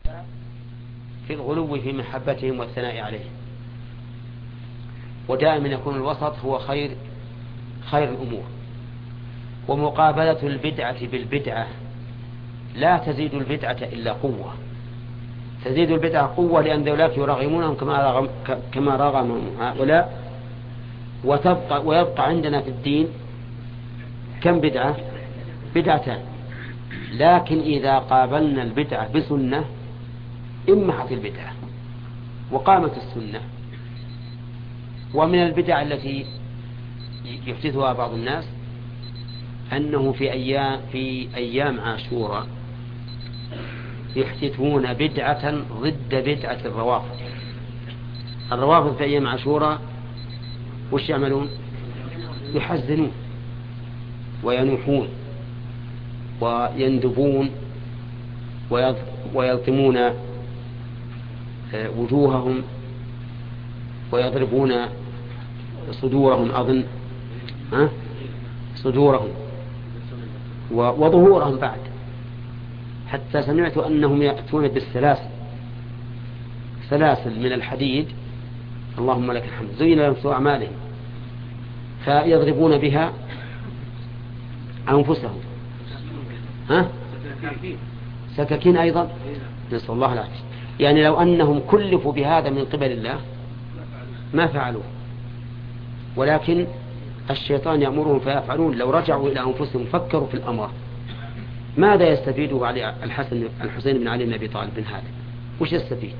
في الغلو في محبتهم والثناء عليهم. ودائما يكون الوسط هو خير الأمور. ومقابلة البدعة بالبدعة لا تزيد البدعة إلا قوة، تزيد البدعة قوة، لأن ذولاك يرغمونهم كما رغمهم هؤلاء. ويبقى عندنا في الدين كم بدعة؟ بدعتان. لكن إذا قابلنا البدعة بسنة امحت البدعة وقامت السنة. ومن البدع التي يحدثها بعض الناس أنه في أيام عاشوراء يحدثون بدعة ضد بدعة الروافض. الروافض في أيام عاشوراء وش يعملون؟ يحزنون وينوحون ويندبون ويلطمون وجوههم ويضربون صدورهم، أظن صدورهم وظهورهم بعد، حتى سمعت أنهم يأتون سلاسل من الحديد، اللهم لك الحمد، زين لهم سوء أعمالهم، فيضربون بها أنفسهم. سكاكين أيضا، نسأل الله العافية. يعني لو أنهم كلفوا بهذا من قبل الله ما فعلوه، ولكن الشيطان يأمرهم فيفعلون. لو رجعوا إلى أنفسهم فكروا في الأمر ماذا يستفيدوا علي الحسين بن علي بن أبي طالب بن هذا؟ وش يستفيد؟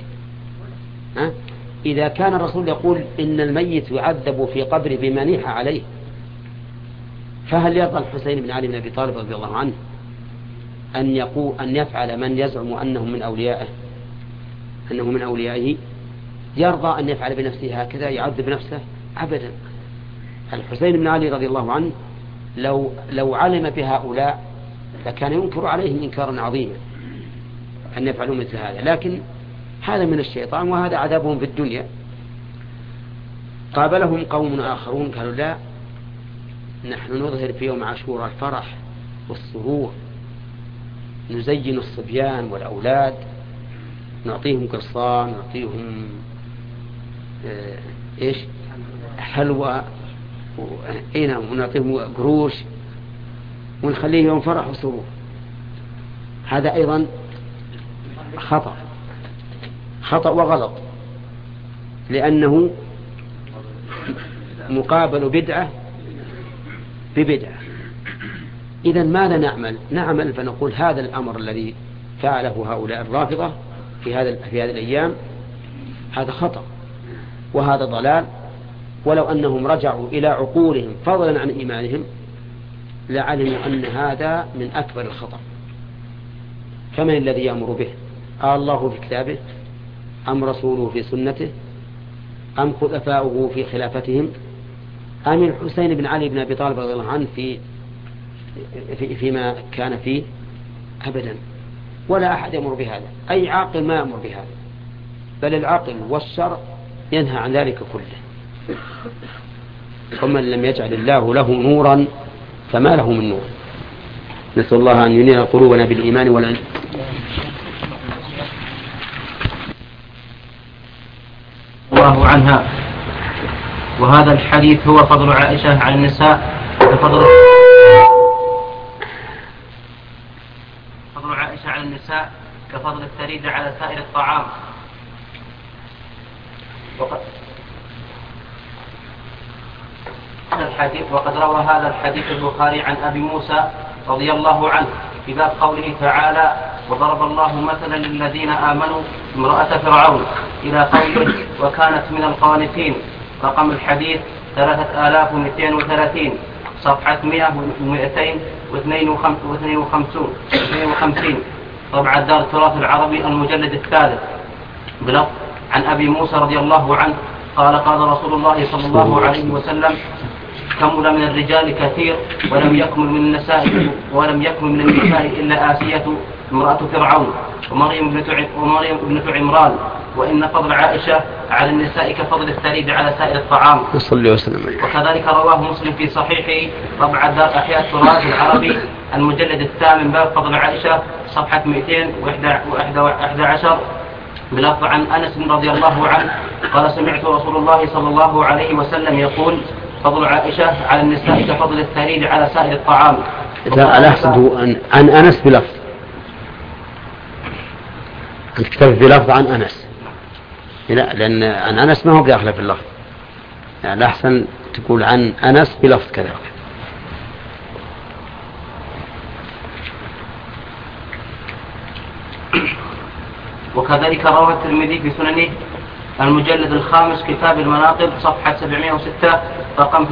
إذا كان الرسول يقول إن الميت يعذب في قبره بما نيح عليه، فهل يرضى الحسين بن علي بن أبي طالب رضي الله عنه أن يفعل من يزعم أنه من أوليائه؟ يرضى أن يفعل بنفسه هكذا، يعذب نفسه؟ أبدا. الحسين بن علي رضي الله عنه لو علم بهؤلاء لكان ينكر عليهم إنكارا عظيما أن يفعلوا مثل هذا، لكن هذا من الشيطان وهذا عذابهم في الدنيا. قابلهم قوم آخرون قالوا لا، نحن نظهر في يوم عاشوراء الفرح والسرور، نزين الصبيان والأولاد، نعطيهم قرصان، نعطيهم حلوى، ونعطيهم قروش، ونخليه يوم فرح وسرور. هذا أيضا خطأ وغلط، لأنه مقابل بدعة ببدعة. إذن ماذا نعمل فنقول هذا الأمر الذي فعله هؤلاء الرافضة في هذه الأيام هذا خطأ وهذا ضلال، ولو أنهم رجعوا إلى عقولهم فضلا عن إيمانهم لعلموا أن هذا من أكبر الخطأ. فمن الذي يأمر به؟ الله في كتابه، أم رسوله في سنته، أم خلفاؤه في خلافتهم، أم الحسين بن علي بن أبي طالب رضي الله عنه فيما كان فيه؟ أبدا، ولا أحد يأمر بهذا. أي عاقل ما يأمر بهذا، بل العقل والشرع ينهى عن ذلك كله. ومن لم يجعل الله له نورا فما له من نور. نسأل الله أن ينير قلوبنا بالإيمان والعلم. الله عنها. وهذا الحديث هو فضل عائشة على النساء فضل عائشة على النساء كفضل الثريد على سائر الطعام. وقد روى هذا الحديث البخاري عن أبي موسى رضي الله عنه في باب قوله تعالى: وضرب الله مثلا للذين آمنوا امرأة فرعون إلى قوله: وكانت من القانتين. رقم الحديث 3230 صفحة 100 طبعة دار التراث العربي المجلد الثالث بلفظ: عن أبي موسى رضي الله عنه قال: قال رسول الله صلى الله عليه وسلم: كمل من الرجال كثير ولم يكمل من النساء إلا آسية امرأة فرعون ومريم ابنة عمران، وإن فضل عائشة على النساء كفضل الثريد على سائر الطعام. صلى الله عليه وسلم. وكذلك رواه مسلم في صحيحه طبعة دار أحياء التراث العربي المجلد الثامن باب فضل عائشة صفحة 211 بلفظ عن أنس رضي الله عنه قال سمعت رسول الله صلى الله عليه وسلم يقول فضل عائشة على النساء كفضل الثريد على سائر الطعام. ألاحظوا عن أنس بلفظ، أنت كتبت بلفظ عن أنس، لا، لأن عن أنس ما هو داخل في اللفظ، يعني أحسن تقول عن أنس بلفظ كذا. وكذلك روى الترمذي في سننه المجلد الخامس كتاب المناقب صفحة 706 رقم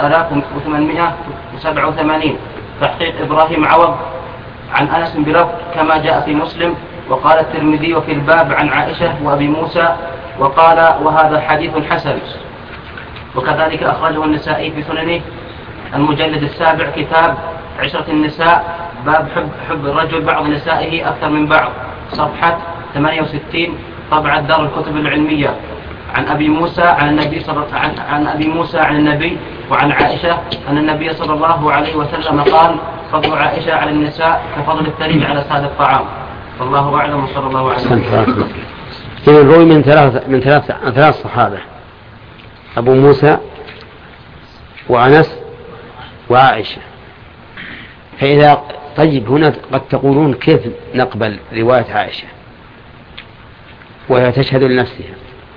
3887 تحقيق إبراهيم عوض عن أنس بلفظ كما جاء في مسلم. وقال الترمذي وفي الباب عن عائشة وأبي موسى وقال وهذا حديث حسن. وكذلك أخرجه النسائي في سننه المجلد السابع كتاب عشرة النساء باب حب الرجل بعض نسائه أكثر من بعض صفحة 68 طبعة دار الكتب العلمية عن أبي موسى عن أبي موسى عن النبي وعن عائشة أن النبي صلى الله عليه وسلم قال فضل عائشة على النساء كفضل الثريد على سائر الطعام. والله أعلم وصلى الله عليه وسلم. روي من ثلاث صحابة، أبو موسى وأنس وعائشة. فإذا طيب هنا قد تقولون كيف نقبل رواية عائشة وهي تشهد لنفسها؟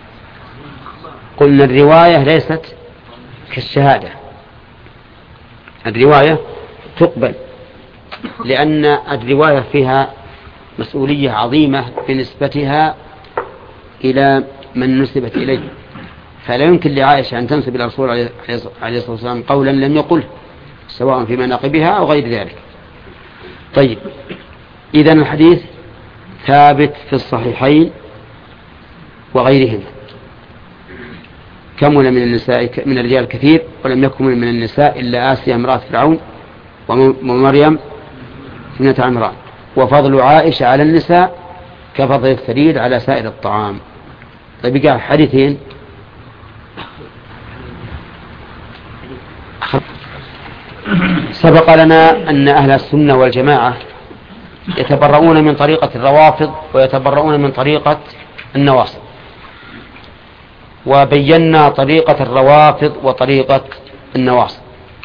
قلنا الرواية ليست كالشهادة، الرواية تقبل لأن الرواية فيها مسؤولية عظيمة بنسبتها إلى من نسبت إليه، فلا يمكن لعائشة أن تنسب إلى الرسول عليه الصلاة والسلام قولا لم يقله سواء في مناقبها أو غير ذلك. طيب، إذن الحديث ثابت في الصحيحين وغيرهما. كمل من النساء من الرجال كثير ولم يكمل من النساء إلا آسيا امرأة فرعون ومريم ابنة عمران. وفضل عائشة على النساء كفضل الثريد على سائر الطعام. طيب قال حديثين. سبق لنا أن أهل السنة والجماعة يتبرؤون من طريقة الروافض ويتبرؤون من طريقة النواصب، وبينا طريقة الروافض وطريقة النواصب.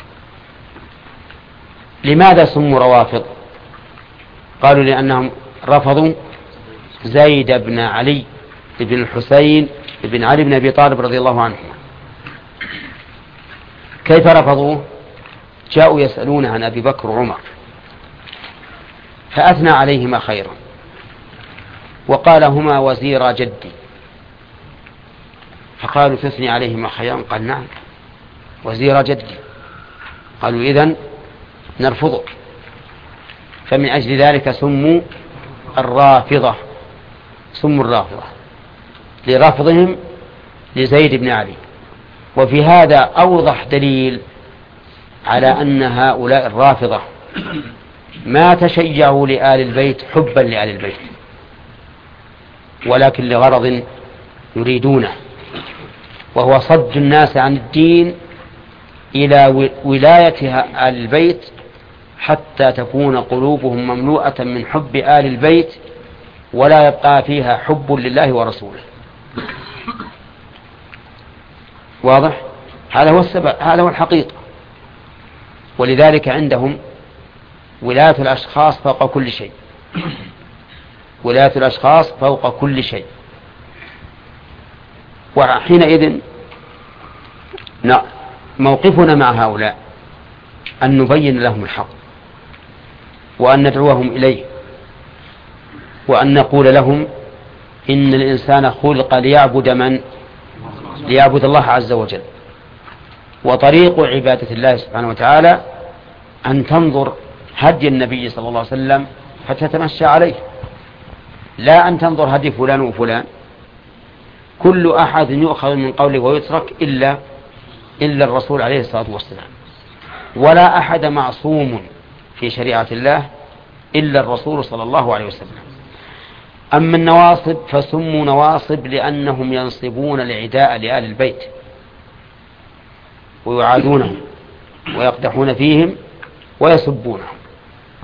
لماذا سموا روافض؟ قالوا لأنهم رفضوا زيد بن علي بن الحسين بن علي بن أبي طالب رضي الله عنه. كيف رفضوه؟ جاءوا يسألون عن أبي بكر وعمر فأثنى عليهما خيرا وقال هما وزيرا جدي، فقالوا تثني عليهما خيرا؟ قال نعم وزيرا جدي. قالوا إذن نرفضك. فمن أجل ذلك سموا الرافضة، سموا الرافضة لرفضهم لزيد بن علي. وفي هذا أوضح دليل على أن هؤلاء الرافضة ما تشيعوا لآل البيت حبا لآل البيت، ولكن لغرض يريدونه، وهو صد الناس عن الدين إلى ولاية آل البيت حتى تكون قلوبهم مملوءة من حب آل البيت ولا يبقى فيها حب لله ورسوله. واضح؟ هذا هو السبب، هذا هو الحقيقة. ولذلك عندهم ولاية الأشخاص فوق كل شيء، ولاية الأشخاص فوق كل شيء. وحينئذ موقفنا مع هؤلاء أن نبين لهم الحق وأن ندعوهم إليه وأن نقول لهم إن الإنسان خلق ليعبد من؟ ليعبد الله عز وجل. وطريق عبادة الله سبحانه وتعالى أن تنظر هدي النبي صلى الله عليه وسلم فتتمشى عليه، لا أن تنظر هدي فلان وفلان. كل أحد يؤخذ من قوله ويترك إلا الرسول عليه الصلاة والسلام، ولا أحد معصوم في شريعة الله إلا الرسول صلى الله عليه وسلم. أما النواصب فسموا نواصب لأنهم ينصبون العداء لآل البيت ويعادونهم ويقدحون فيهم ويسبونهم.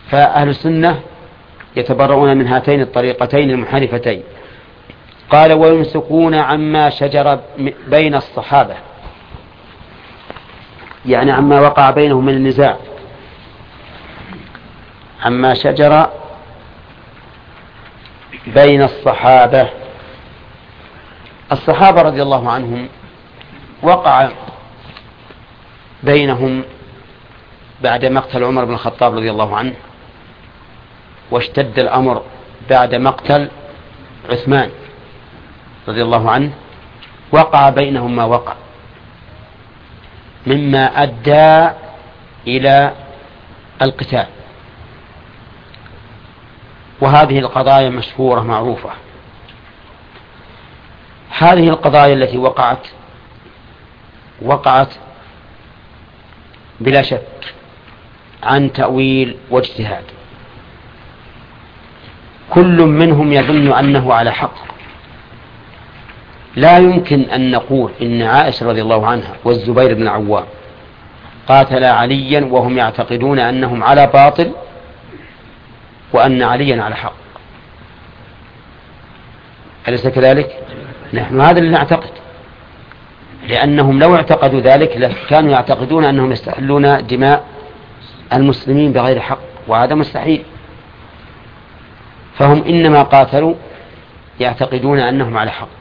فأهل السنة يتبرؤون من هاتين الطريقتين المنحرفتين. قال ويمسكون عما شجر بين الصحابة، يعني عما وقع بينهم من النزاع، عما شجر بين الصحابة. الصحابة رضي الله عنهم وقع بينهم بعد مقتل عمر بن الخطاب رضي الله عنه، واشتد الأمر بعد مقتل عثمان رضي الله عنه، وقع بينهم ما وقع مما أدى إلى القتال. وهذه القضايا مشهورة معروفة. هذه القضايا التي وقعت بلا شك عن تأويل واجتهاد، كل منهم يظن أنه على حق. لا يمكن أن نقول إن عائشة رضي الله عنها والزبير بن العوام قاتلا عليا وهم يعتقدون أنهم على باطل وأن عليا على حق. أليس كذلك؟ نحن هذا اللي نعتقد، لأنهم لو اعتقدوا ذلك كانوا يعتقدون أنهم يستحلون دماء المسلمين بغير حق، وهذا مستحيل. فهم إنما قاتلوا يعتقدون أنهم على حق.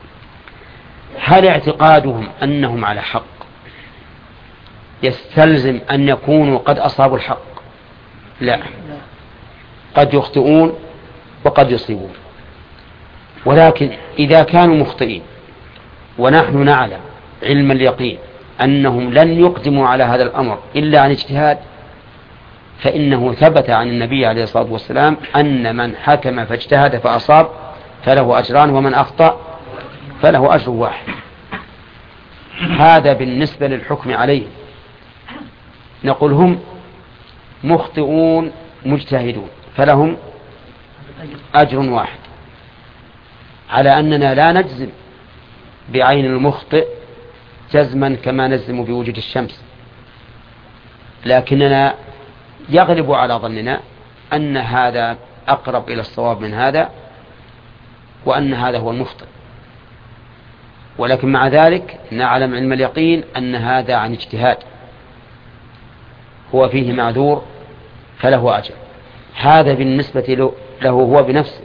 هل اعتقادهم أنهم على حق يستلزم أن يكونوا قد أصابوا الحق؟ لا، قد يخطئون وقد يصيبون. ولكن إذا كانوا مخطئين ونحن نعلم علم اليقين أنهم لن يقدموا على هذا الأمر إلا عن اجتهاد، فإنه ثبت عن النبي عليه الصلاة والسلام أن من حكم فاجتهد فأصاب فله أجران، ومن أخطأ فله أجر واحد. هذا بالنسبة للحكم عليهم. نقول هم مخطئون مجتهدون فلهم أجر واحد، على أننا لا نجزم بعين المخطئ جزما كما نجزم بوجود الشمس، لكننا يغلب على ظننا أن هذا أقرب إلى الصواب من هذا، وأن هذا هو المخطئ. ولكن مع ذلك نعلم علم اليقين أن هذا عن اجتهاد هو فيه معذور فله أجر. هذا بالنسبة له هو بنفسه.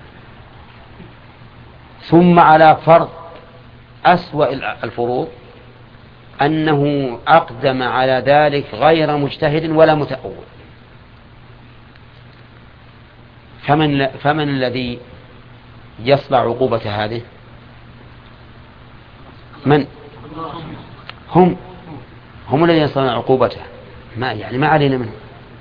ثم على فرض أسوأ الفروض أنه أقدم على ذلك غير مجتهد ولا متأول، فمن الذي يصلع عقوبة هذه؟ من؟ هم الذين يصلون عقوبته، ما علينا منه.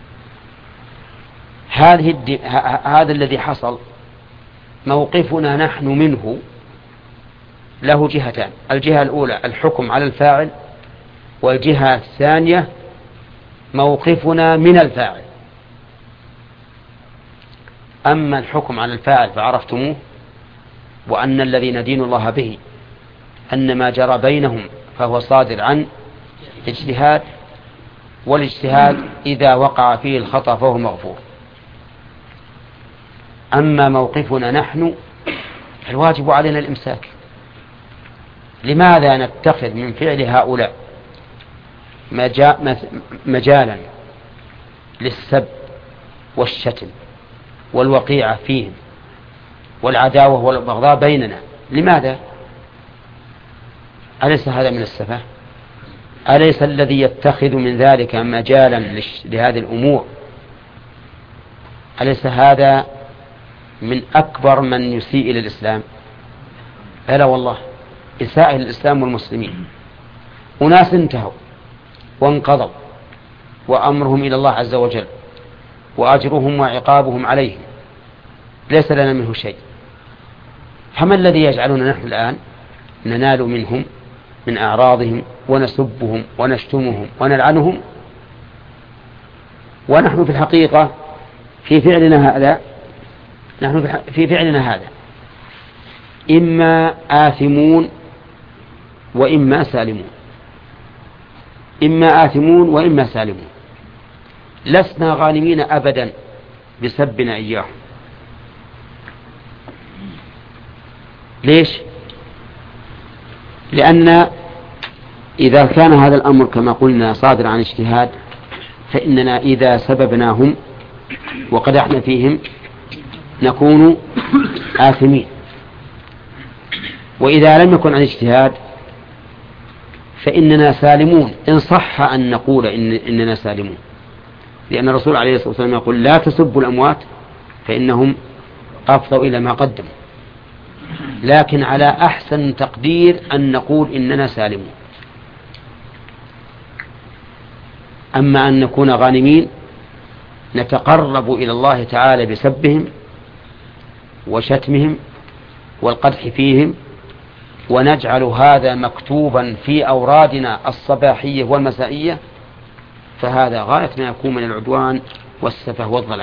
هذا الذي حصل موقفنا نحن منه له جهتان: الجهة الأولى الحكم على الفاعل، والجهة الثانية موقفنا من الفاعل. أما الحكم على الفاعل فعرفتموه، وأن الذي ندين الله به أن ما جرى بينهم فهو صادر عن اجتهاد، والاجتهاد إذا وقع فيه الخطأ فهو مغفور. أما موقفنا نحن الواجب علينا الإمساك. لماذا نتخذ من فعل هؤلاء مجالا للسب والشتم والوقيعة فيهم والعداوة والبغضاء بيننا؟ لماذا؟ أليس هذا من السفة؟ أليس الذي يتخذ من ذلك مجالا لهذه الأمور أليس هذا من أكبر من يسيء إلى الإسلام؟ ألا والله إساءة للإسلام والمسلمين. أناس انتهوا وانقضوا وأمرهم إلى الله عز وجل، وأجرهم وعقابهم عليهم ليس لنا منه شيء. فما الذي يجعلنا نحن الآن ننال منهم من أعراضهم ونسبهم ونشتمهم ونلعنهم، ونحن في الحقيقة في فعلنا هذا إما آثمون وإما سالمون، إما آثمون وإما سالمون. لسنا غانمين أبدا بسبنا إياهم. ليش؟ لأن إذا كان هذا الأمر كما قلنا صادر عن اجتهاد، فإننا إذا سببناهم وقدحنا فيهم نكون آثمين. وإذا لم يكن عن اجتهاد فإننا سالمون، إن صح أن نقول إننا سالمون، لأن الرسول عليه الصلاة والسلام يقول لا تسبوا الأموات فإنهم أفضوا إلى ما قدموا. لكن على أحسن تقدير أن نقول إننا سالمون. أما أن نكون غانمين نتقرب إلى الله تعالى بسبهم وشتمهم والقدح فيهم، ونجعل هذا مكتوبا في أورادنا الصباحية والمسائية، فهذا غاية ما يكون من العدوان والسفه والضلال.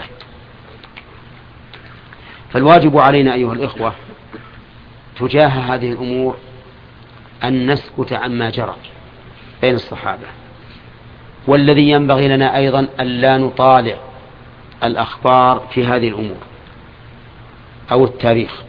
فالواجب علينا أيها الإخوة تجاه هذه الأمور أن نسكت عما جرى بين الصحابة، والذي ينبغي لنا أيضا أن لا نطالع الأخبار في هذه الأمور أو التاريخ،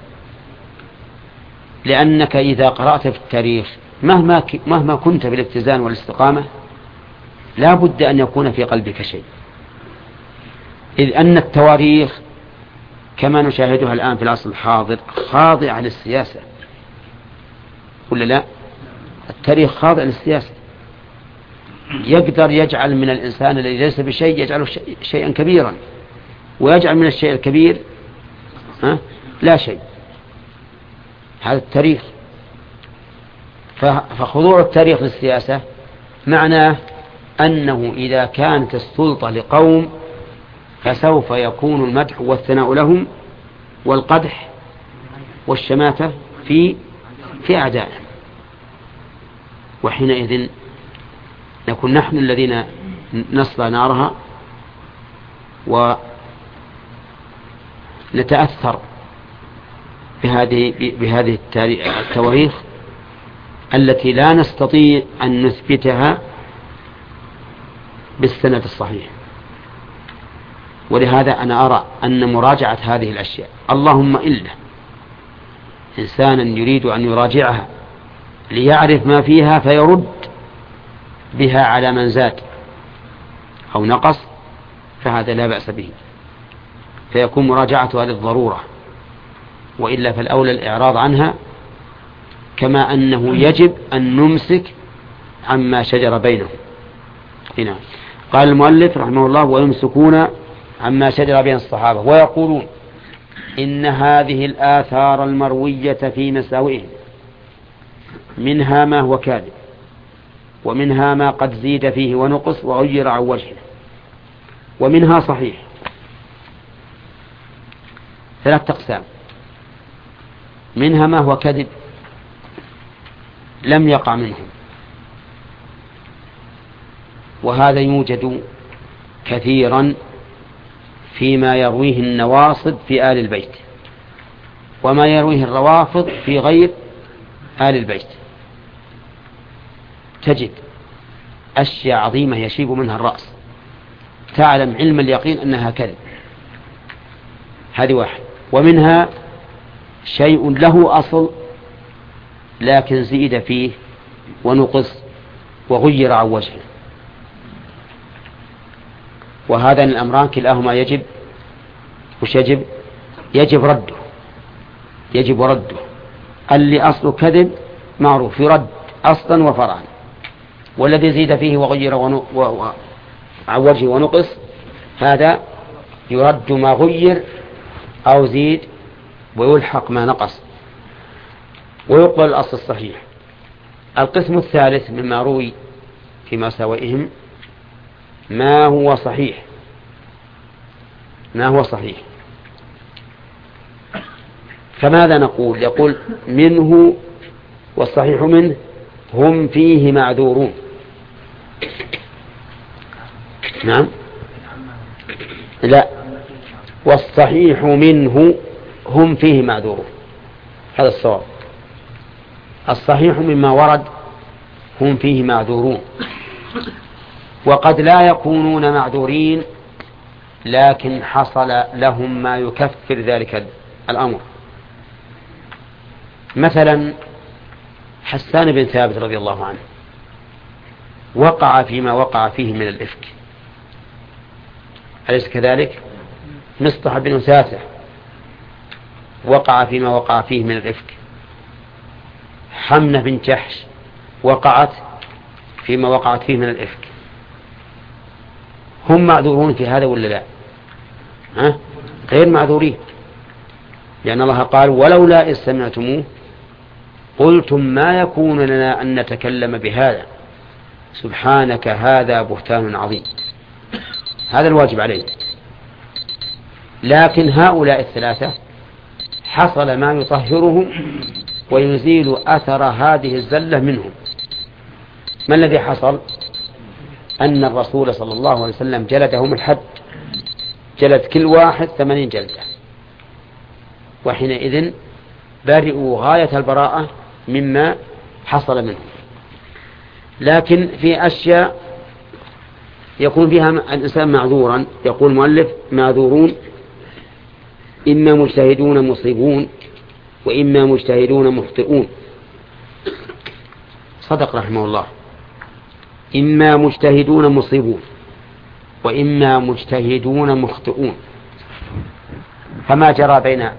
لأنك إذا قرأت في التاريخ مهما كنت بالاتزان والاستقامة لا بد أن يكون في قلبك شيء، إذ أن التواريخ كما نشاهدها الآن في العصر الحاضر خاضعة للسياسة، ولا لا؟ التاريخ خاضع للسياسة، يقدر يجعل من الإنسان الذي ليس بشيء يجعله شيئا كبيرا، ويجعل من الشيء الكبير لا شيء. هذا التاريخ. فخضوع التاريخ للسياسة معناه أنه إذا كانت السلطة لقوم فسوف يكون المدح والثناء لهم والقدح والشماتة في أعدائهم، وحينئذ نكون نحن الذين نصلى نارها ونتأثر بهذه التواريخ التي لا نستطيع أن نثبتها بالسند الصحيح. ولهذا أنا أرى أن مراجعة هذه الأشياء، اللهم إلا إنسانا يريد أن يراجعها ليعرف ما فيها فيرد بها على من زاد أو نقص، فهذا لا بأس به، فيكون مراجعتها للضرورة، وإلا فالأولى الإعراض عنها، كما أنه يجب أن نمسك عما شجر بينهم. هنا قال المؤلف رحمه الله: ويمسكون عما شجر بين الصحابة ويقولون إن هذه الآثار المروية في مساوئهم منها ما هو كاذب، ومنها ما قد زيد فيه ونقص وغير عن وجهه، ومنها صحيح. 3 أقسام: منها ما هو كذب لم يقع منهم، وهذا يوجد كثيرا فيما يرويه النواصب في آل البيت، وما يرويه الروافض في غير آل البيت. تجد أشياء عظيمة يشيب منها الرأس، تعلم علم اليقين أنها كذب. هذه واحد. ومنها شيء له أصل لكن زيد فيه ونقص وغير عن وجهه، وهذان الأمران كلاهما يجب رده. اللي أصله كذب معروف يرد أصلا وفرعا، والذي زيد فيه وغير عن وجهه ونقص هذا يرد ما غير أو زيد ويلحق ما نقص ويقبل الأصل الصحيح. القسم الثالث مما روي في مساوئهم ما هو صحيح. فماذا نقول؟ يقول منه والصحيح منه هم فيه معذورون. نعم، لا، والصحيح منه هم فيه معذورون، هذا الصواب. الصحيح مما ورد هم فيه معذورون، وقد لا يكونون معذورين لكن حصل لهم ما يكفر ذلك الأمر. مثلا حسان بن ثابت رضي الله عنه وقع فيما وقع فيه من الإفك، أليس كذلك؟ مصطح بن أثاثة وقع فيما وقع فيه من الإفك، حمنة بن جحش وقعت فيما وقعت فيه من الإفك. هم معذورون في هذا ولا لا؟ غير معذورين، لأن الله قال ولولا إذ سمعتموه قلتم ما يكون لنا أن نتكلم بهذا سبحانك هذا بهتان عظيم. هذا الواجب عليه. لكن هؤلاء الثلاثة حصل ما يطهرهم ويزيل أثر هذه الزلة منهم. ما الذي حصل؟ أن الرسول صلى الله عليه وسلم جلدهم الحد، جلد كل واحد 80 جلدة، وحينئذ برئوا غاية البراءة مما حصل منهم. لكن في أشياء يكون فيها الإنسان معذورا، يقول المؤلف معذورون إما مجتهدون مصيبون وإما مجتهدون مخطئون. صدق رحمه الله، إما مجتهدون مصيبون وإما مجتهدون مخطئون. فما جرى بين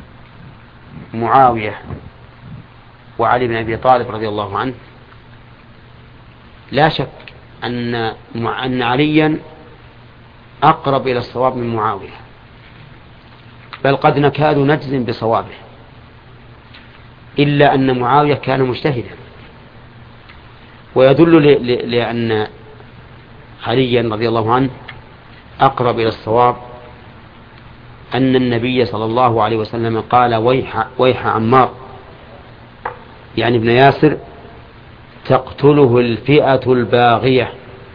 معاوية وعلي بن أبي طالب رضي الله عنه لا شك أن عليا أقرب إلى الصواب من معاوية، بل قد نكاد نجزم بصوابه، إلا أن معاوية كان مجتهدا. ويدل لأن عليا رضي الله عنه أقرب إلى الصواب أن النبي صلى الله عليه وسلم قال ويح عمار يعني ابن ياسر تقتله الفئة الباغية.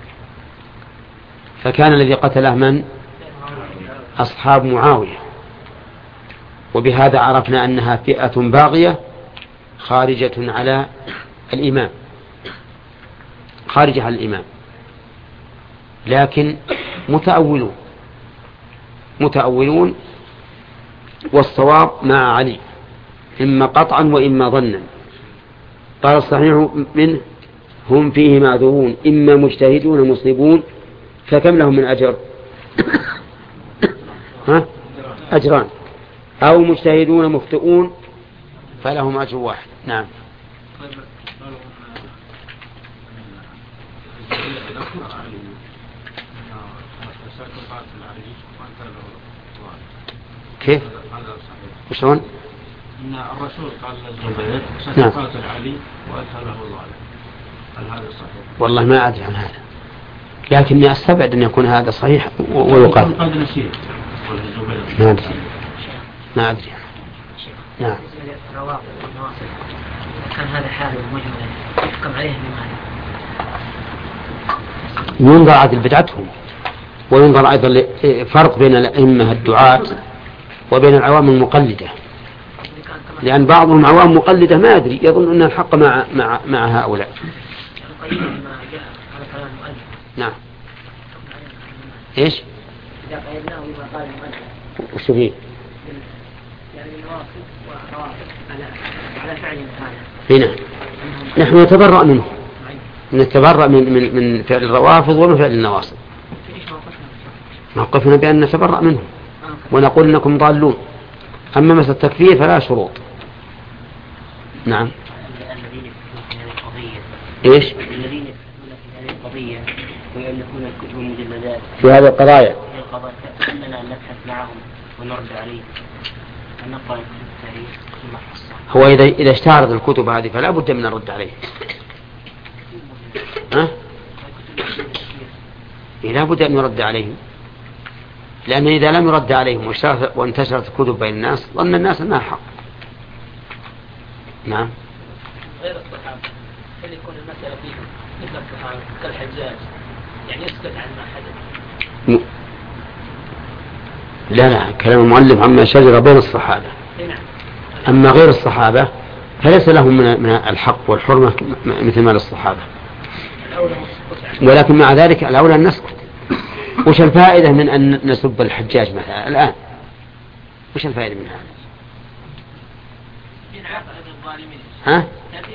فكان الذي قتله من؟ أصحاب معاوية، وبهذا عرفنا أنها فئة باغية خارجة على الإمام، خارجة على الإمام، لكن متأولون والصواب مع علي إما قطعا وإما ظنا. قال الصحيح منه هم فيه معذورون إما مجتهدون مصيبون فكم لهم من أجر؟ أجران، أو مجتهدون مخطئون فلهم أجر واحد. نعم. كيف؟ وشون؟ إن الرسول قال للزبير ستقاتل علي وأدخله ظالم. هل هذا صحيح؟ والله ما أدري عن هذا، لكني أستبعد أن يكون هذا صحيح ويقال. قد نسيت. ما أدري. نعم. كان هذا حال مجمل يحكم عليه بمعنى. ينظر عدل بدعتهم، وينظر أيضا فرق بين الأئمة الدعاة وبين العوام المقلدة، لأن بعضهم عوام مقلدة ما يدري، يظن أن الحق مع هؤلاء. نعم. إيش؟ وش فيه؟ هنا نحن نتبرأ منه، نتبرأ من فعل الروافض ومن فعل النواصب. موقفنا بأن نتبرأ منه ونقول إنكم ضالون. أما مثل التكفير فلا شروط. نعم. الذين يكتبون في هذه القضية. إيش؟ الذين يكتبون في هذه القضية ويؤلفون الكتب والمجلدات في هذه القضايا. أننا نبحث معهم ونرد عليهم ونقرأ كتب التاريخ ثم نحصل. هو إذا اشتهرت الكتب هذه فلا بد من الرد عليه. لا بد أن يرد عليهم، لأن إذا لم يرد عليهم وانتشرت الكتب بين الناس ظن الناس أنها حق. نعم. غير الصحابة هل يكون المسألة فيه مثل الصحابة كالحجاج يعني يسكت عن ما حدث؟ لا كلام المؤلف عما شجر بين الصحابة. أما غير الصحابة فليس لهم من الحق والحرمة مثل ما للصحابة، ولكن مع ذلك الأولى أن نسكت. وش الفائدة من أن نسب الحجاج مثلا الآن؟ وش الفائدة من هذا؟ ها؟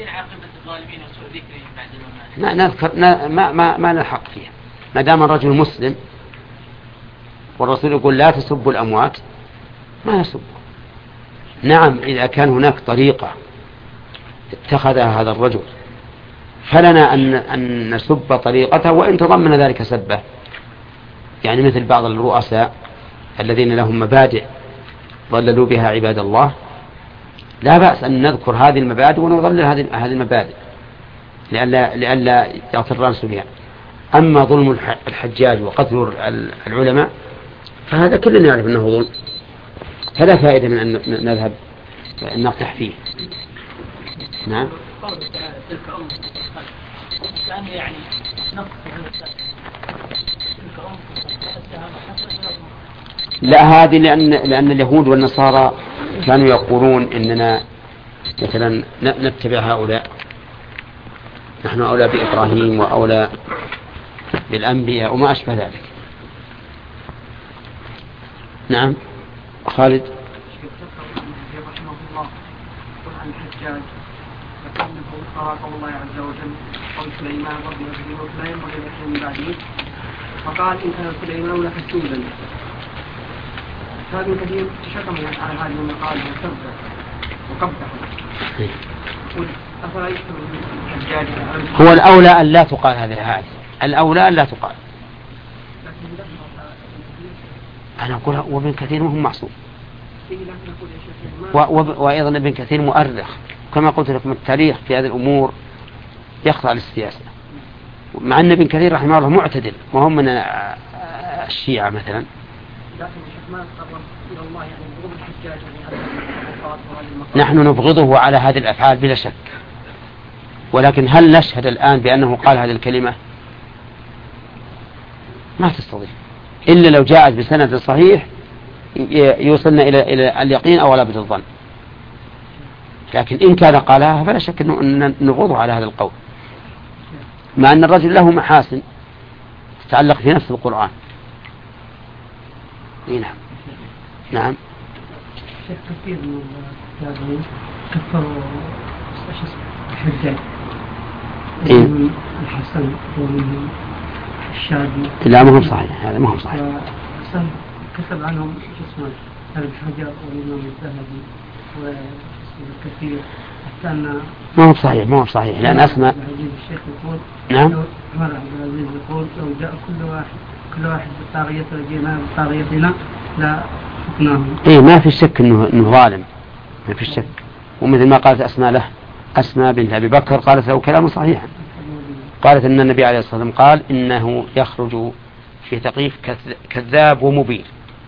ما نذكر ما نلحق فيها ما دام الرجل مسلم والرسول يقول لا تسبوا الأموات ما نسبه. نعم إذا كان هناك طريقة اتخذها هذا الرجل فلنا أن نسب طريقته وإن تضمن ذلك سبه، يعني مثل بعض الرؤساء الذين لهم مبادئ ضللوا بها عباد الله، لا بأس أن نذكر هذه المبادئ ونضلل هذه المبادئ لئلا يغتر الناس بها. أما ظلم الحجاج وقتل العلماء فهذا كلنا يعرف أنه ظلم، فلا فائدة من أن نذهب نقتح فيه. نعم. لا هذه لأن اليهود والنصارى كانوا يقولون إننا مثلا نتبع هؤلاء، نحن أولى بإبراهيم وأولى بالأنبياء وما أشبه ذلك. نعم. خالد. رحمه الله يقول عن الحجاج فكأنه قرأ قول الله عز وجل قول سليمان ربي أبدي ولا ينبغي لأحد من بعده فقال إن كان سليمان لحسودا. هذا كثير شكم على هذه المقالة وقبحه. أفلا يكتب الحجاج هو الأولى أن لا تقال هذه الأولى أن لا تقال. أنا أقول وابن كثير مهم معصوم وأيضا ابن كثير مؤرخ كما قلت لكم التاريخ في هذه الأمور يخضع للسياسة، مع أن ابن كثير رحمه الله معتدل وهم من الشيعة مثلا. نحن نبغضه على هذه الأفعال بلا شك، ولكن هل نشهد الآن بأنه قال هذه الكلمة؟ ما تستطيع إلا لو جاءت بسند صحيح يوصلنا إلى اليقين أو لابد الظن، لكن إن كان قالها فلا شك أن نبغضه على هذا القول، مع أن الرجل له محاسن تتعلق في نفس القرآن. نعم. نعم. كثير من التابعين كفروا الحجاج ومنهم الحسن ومنهم الشادي. لا ما هو صحيح، هذا ما هو صحيح. الحسن كتب عنهم اسمه الحجر والإمام الذهبي وكثير حتى أن ما هو صحيح لأن أسماء الشيخ يقول نعم عبد العزيز يقول لو جاء كل واحد بطاغيته وجينا بطاغيتنا لا حكناهم. إيه ما في شك إنه ظالم، ما في شك. ومثل ما قالت أسماء بنت أبي بكر قالت له كلام صحيح، قالت إن النبي عليه الصلاة والسلام قال إنه يخرج في ثقيف كذاب ومبير،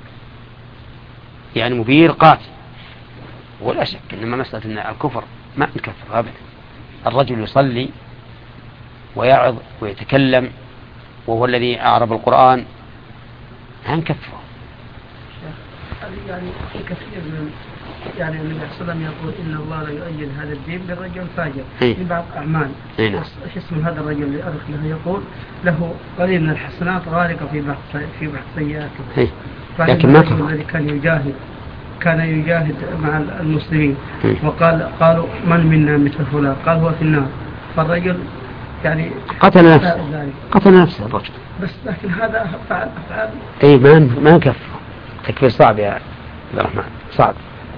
يعني مبير قاتل. ولا شك إنما مسألة إن الكفر ما نكفر أبدا. الرجل يصلي ويعظ ويتكلم وهو الذي أعرب القرآن لا نكفره. يعني كثير من يعني النبي صلى الله عليه وسلم يقول إن الله لا يؤيد هذا الدين بالرجل الفاجر في بعض أعمال. إيش اسم هذا الرجل اللي أرخ له يقول له قليل من الحسنات غارقة في بحث سيئاته. لكن ما الذي كان يجاهد مع المسلمين قالوا من منا مثل فلان قال هو في النار، فالرجل يعني قتل نفسه الرجل. بس لكن هذا أفعال أي ما كفر. تكفير صعب يا عبد الرحمن، صعب.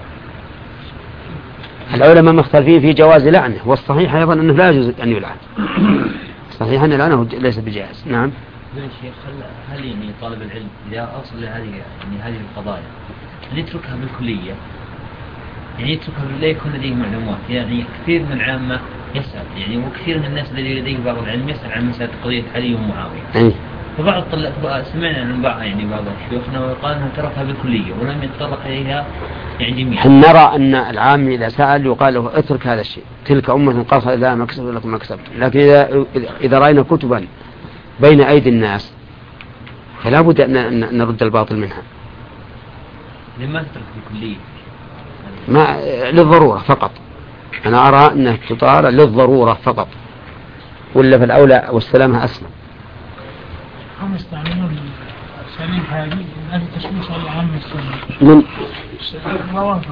العلماء مختلفين في جواز لعنه، والصحيح أيضا أنه لا يجوز أن يلعن. صحيح أن لعنه ليس بجائز. نعم. شيخ هل يعني طالب العلم إذا أصل هذه القضايا أن يتركها بالكلية، يعني يتركها لا يكون لديه معلومات؟ يعني كثير من العامة يسأل، يعني وكثير من الناس الذي لديه بعض العلم يسأل عن مسألة قضية علي ومعاوية. فبعض الطلاب سمعنا عن بعض شيوخنا وقال انه تركها بالكلية ولم يتطرق اليها يعني جميعا. نرى ان العام اذا سأل يقال له اترك هذا الشيء، تلك امة قصد لا ما كسبت لكم ما كسبت. لكن اذا راينا كتبا بين ايدي الناس فلا بد ان نرد الباطل منها. لما تترك بالكلية؟ ما للضرورة فقط. انا ارى انها تطار للضرورة فقط، ولا في الاولى والسلامة اسلم. هم يستعملون صريح هذه هذه تشويش على عام السنة من روافض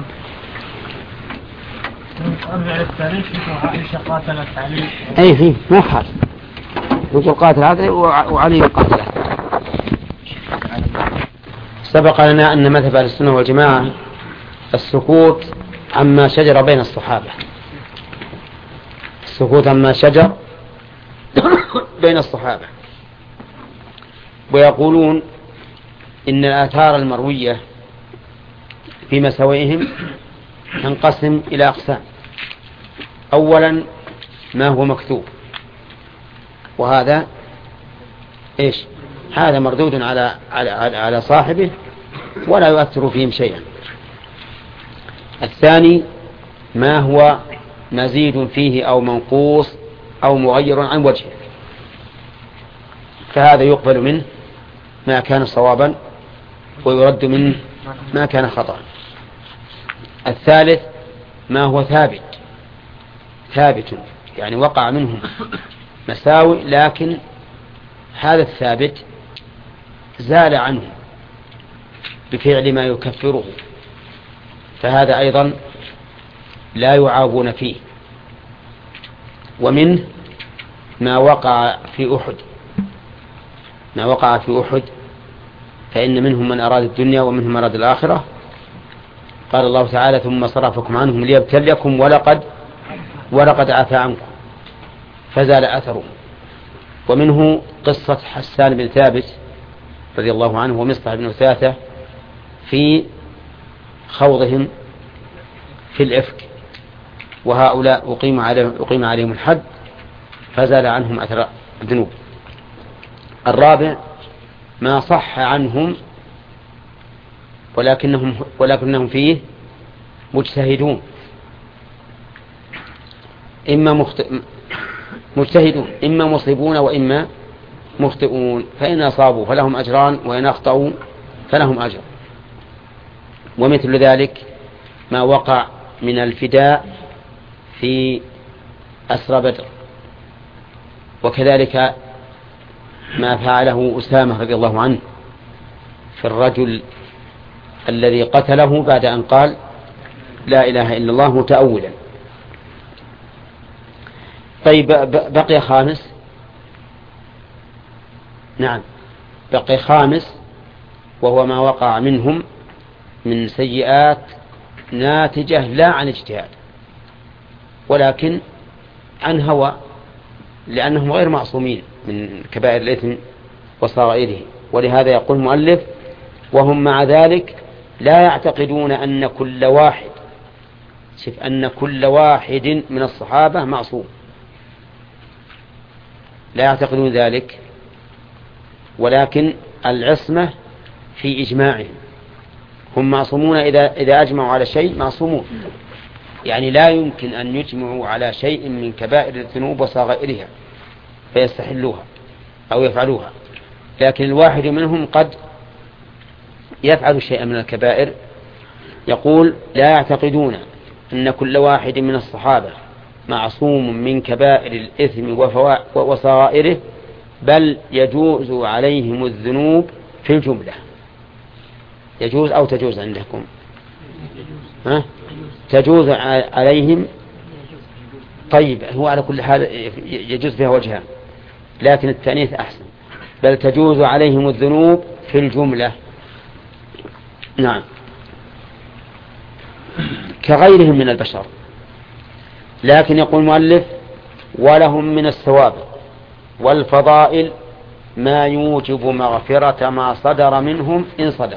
أرجع التاريخ وعائشة قاتلت علي أي فيه ما خالف يقول قاتل علي وعلي قاتله. سبق لنا أن مذهب أهل السنة والجماعة السكوت عما شجر بين الصحابة، السكوت عما شجر بين الصحابة، ويقولون إن الآثار المروية في مساوئهم تنقسم إلى أقسام. أولا ما هو مكتوب، وهذا إيش؟ هذا مردود على صاحبه ولا يؤثر فيهم شيئا. الثاني ما هو مزيد فيه أو منقوص أو مغير عن وجهه، فهذا يقبل منه ما كان صوابا ويرد منه ما كان خطأ. الثالث ما هو ثابت يعني وقع منهم مساوئ لكن هذا الثابت زال عنه بفعل ما يكفره، فهذا أيضا لا يعابون فيه. ومنه ما وقع في أحد فإن منهم من أراد الدنيا ومنهم من أراد الآخرة. قال الله تعالى ثم صرفكم عنهم ليبتليكم ولقد عفا عنكم فزال أثره. ومنه قصة حسان بن ثابت رضي الله عنه ومصطفى بن أثاثة في خوضهم في الإفك، وهؤلاء أقيم عليهم الحد فزال عنهم أثر الذنوب. الرابع ما صح عنهم ولكنهم فيه مجتهدون، إما مصيبون وإما مخطئون، فإن أصابوا فلهم أجران وإن أخطأوا فلهم أجر. ومثل ذلك ما وقع من الفداء في أسرى بدر، وكذلك ما فعله أسامة رضي الله عنه في الرجل الذي قتله بعد أن قال لا إله إلا الله متأولا. طيب بقي خامس، نعم بقي خامس، وهو ما وقع منهم من سيئات ناتجة لا عن اجتهاد ولكن عن هوى، لأنهم غير معصومين من كبائر الإثم وصغائره. ولهذا يقول المؤلف وهم مع ذلك لا يعتقدون أن كل واحد من الصحابة معصوم، لا يعتقدون ذلك، ولكن العصمة في إجماعهم، هم معصومون إذا أجمعوا على شيء معصومون، يعني لا يمكن أن يجمعوا على شيء من كبائر الذنوب وصغائرها فيستحلوها أو يفعلوها، لكن الواحد منهم قد يفعل شيئا من الكبائر. يقول لا يعتقدون أن كل واحد من الصحابة معصوم من كبائر الإثم وصغائره، بل يجوز عليهم الذنوب في الجملة. يجوز أو تجوز عندكم؟ تجوز عليهم. طيب هو على كل حال يجوز فيها وجهان، لكن التأنيث أحسن، بل تجوز عليهم الذنوب في الجملة. نعم كغيرهم من البشر. لكن يقول المؤلف ولهم من الثواب والفضائل ما يوجب مغفرة ما صدر منهم إن صدر.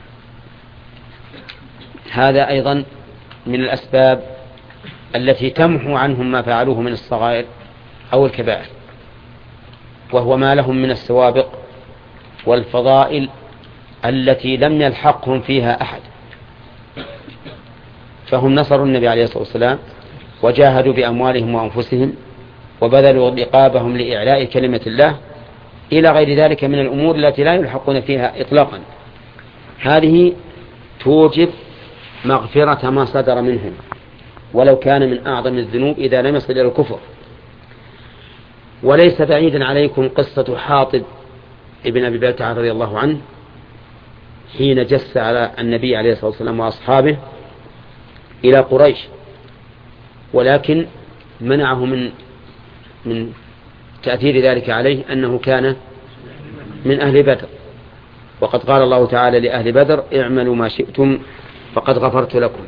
هذا أيضا من الأسباب التي تمحو عنهم ما فعلوه من الصغائر أو الكبائر، وهو ما لهم من السوابق والفضائل التي لم يلحقهم فيها أحد. فهم نصروا النبي عليه الصلاة والسلام وجاهدوا بأموالهم وأنفسهم وبذلوا رقابهم لإعلاء كلمة الله إلى غير ذلك من الأمور التي لا يلحقون فيها إطلاقا. هذه توجب مغفرة ما صدر منهم ولو كان من أعظم الذنوب إذا لم يصل إلى الكفر. وليس بعيدا عليكم قصة حاطب ابن أبي بلتعة رضي الله عنه حين جس على النبي عليه الصلاة والسلام وأصحابه إلى قريش، ولكن منعه من تأثير ذلك عليه أنه كان من أهل بدر، وقد قال الله تعالى لأهل بدر اعملوا ما شئتم فقد غفرت لكم.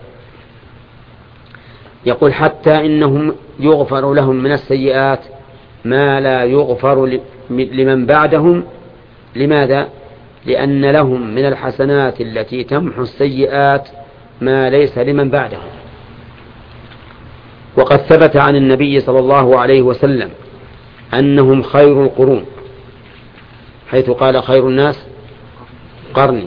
يقول حتى إنهم يغفر لهم من السيئات ما لا يغفر لمن بعدهم. لماذا؟ لأن لهم من الحسنات التي تمحو السيئات ما ليس لمن بعدهم. وقد ثبت عن النبي صلى الله عليه وسلم أنهم خير القرون، حيث قال خير الناس قرني،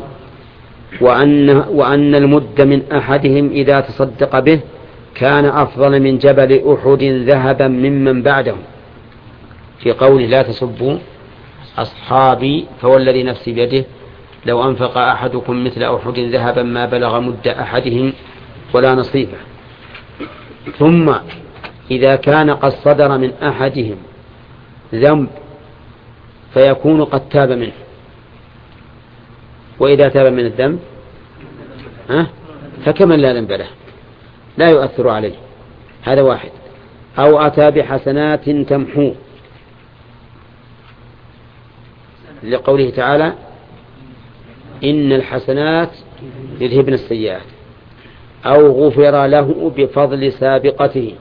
وأن المد من أحدهم إذا تصدق به كان أفضل من جبل أحد ذهبا ممن بعدهم، في قوله لا تسبوا أصحابي فوالذي نفسي بيده لو أنفق أحدكم مثل أحد ذهبا ما بلغ مد أحدهم ولا نصيفه. ثم إذا كان قد صدر من أحدهم ذنب فيكون قد تاب منه، وإذا تاب من الذنب فكمن لا ذنب له لا يؤثر عليه. هذا واحد. أو أتى بحسنات تمحو، لقوله تعالى إن الحسنات يذهبن السيئات. أو غفر له بفضل سابقته،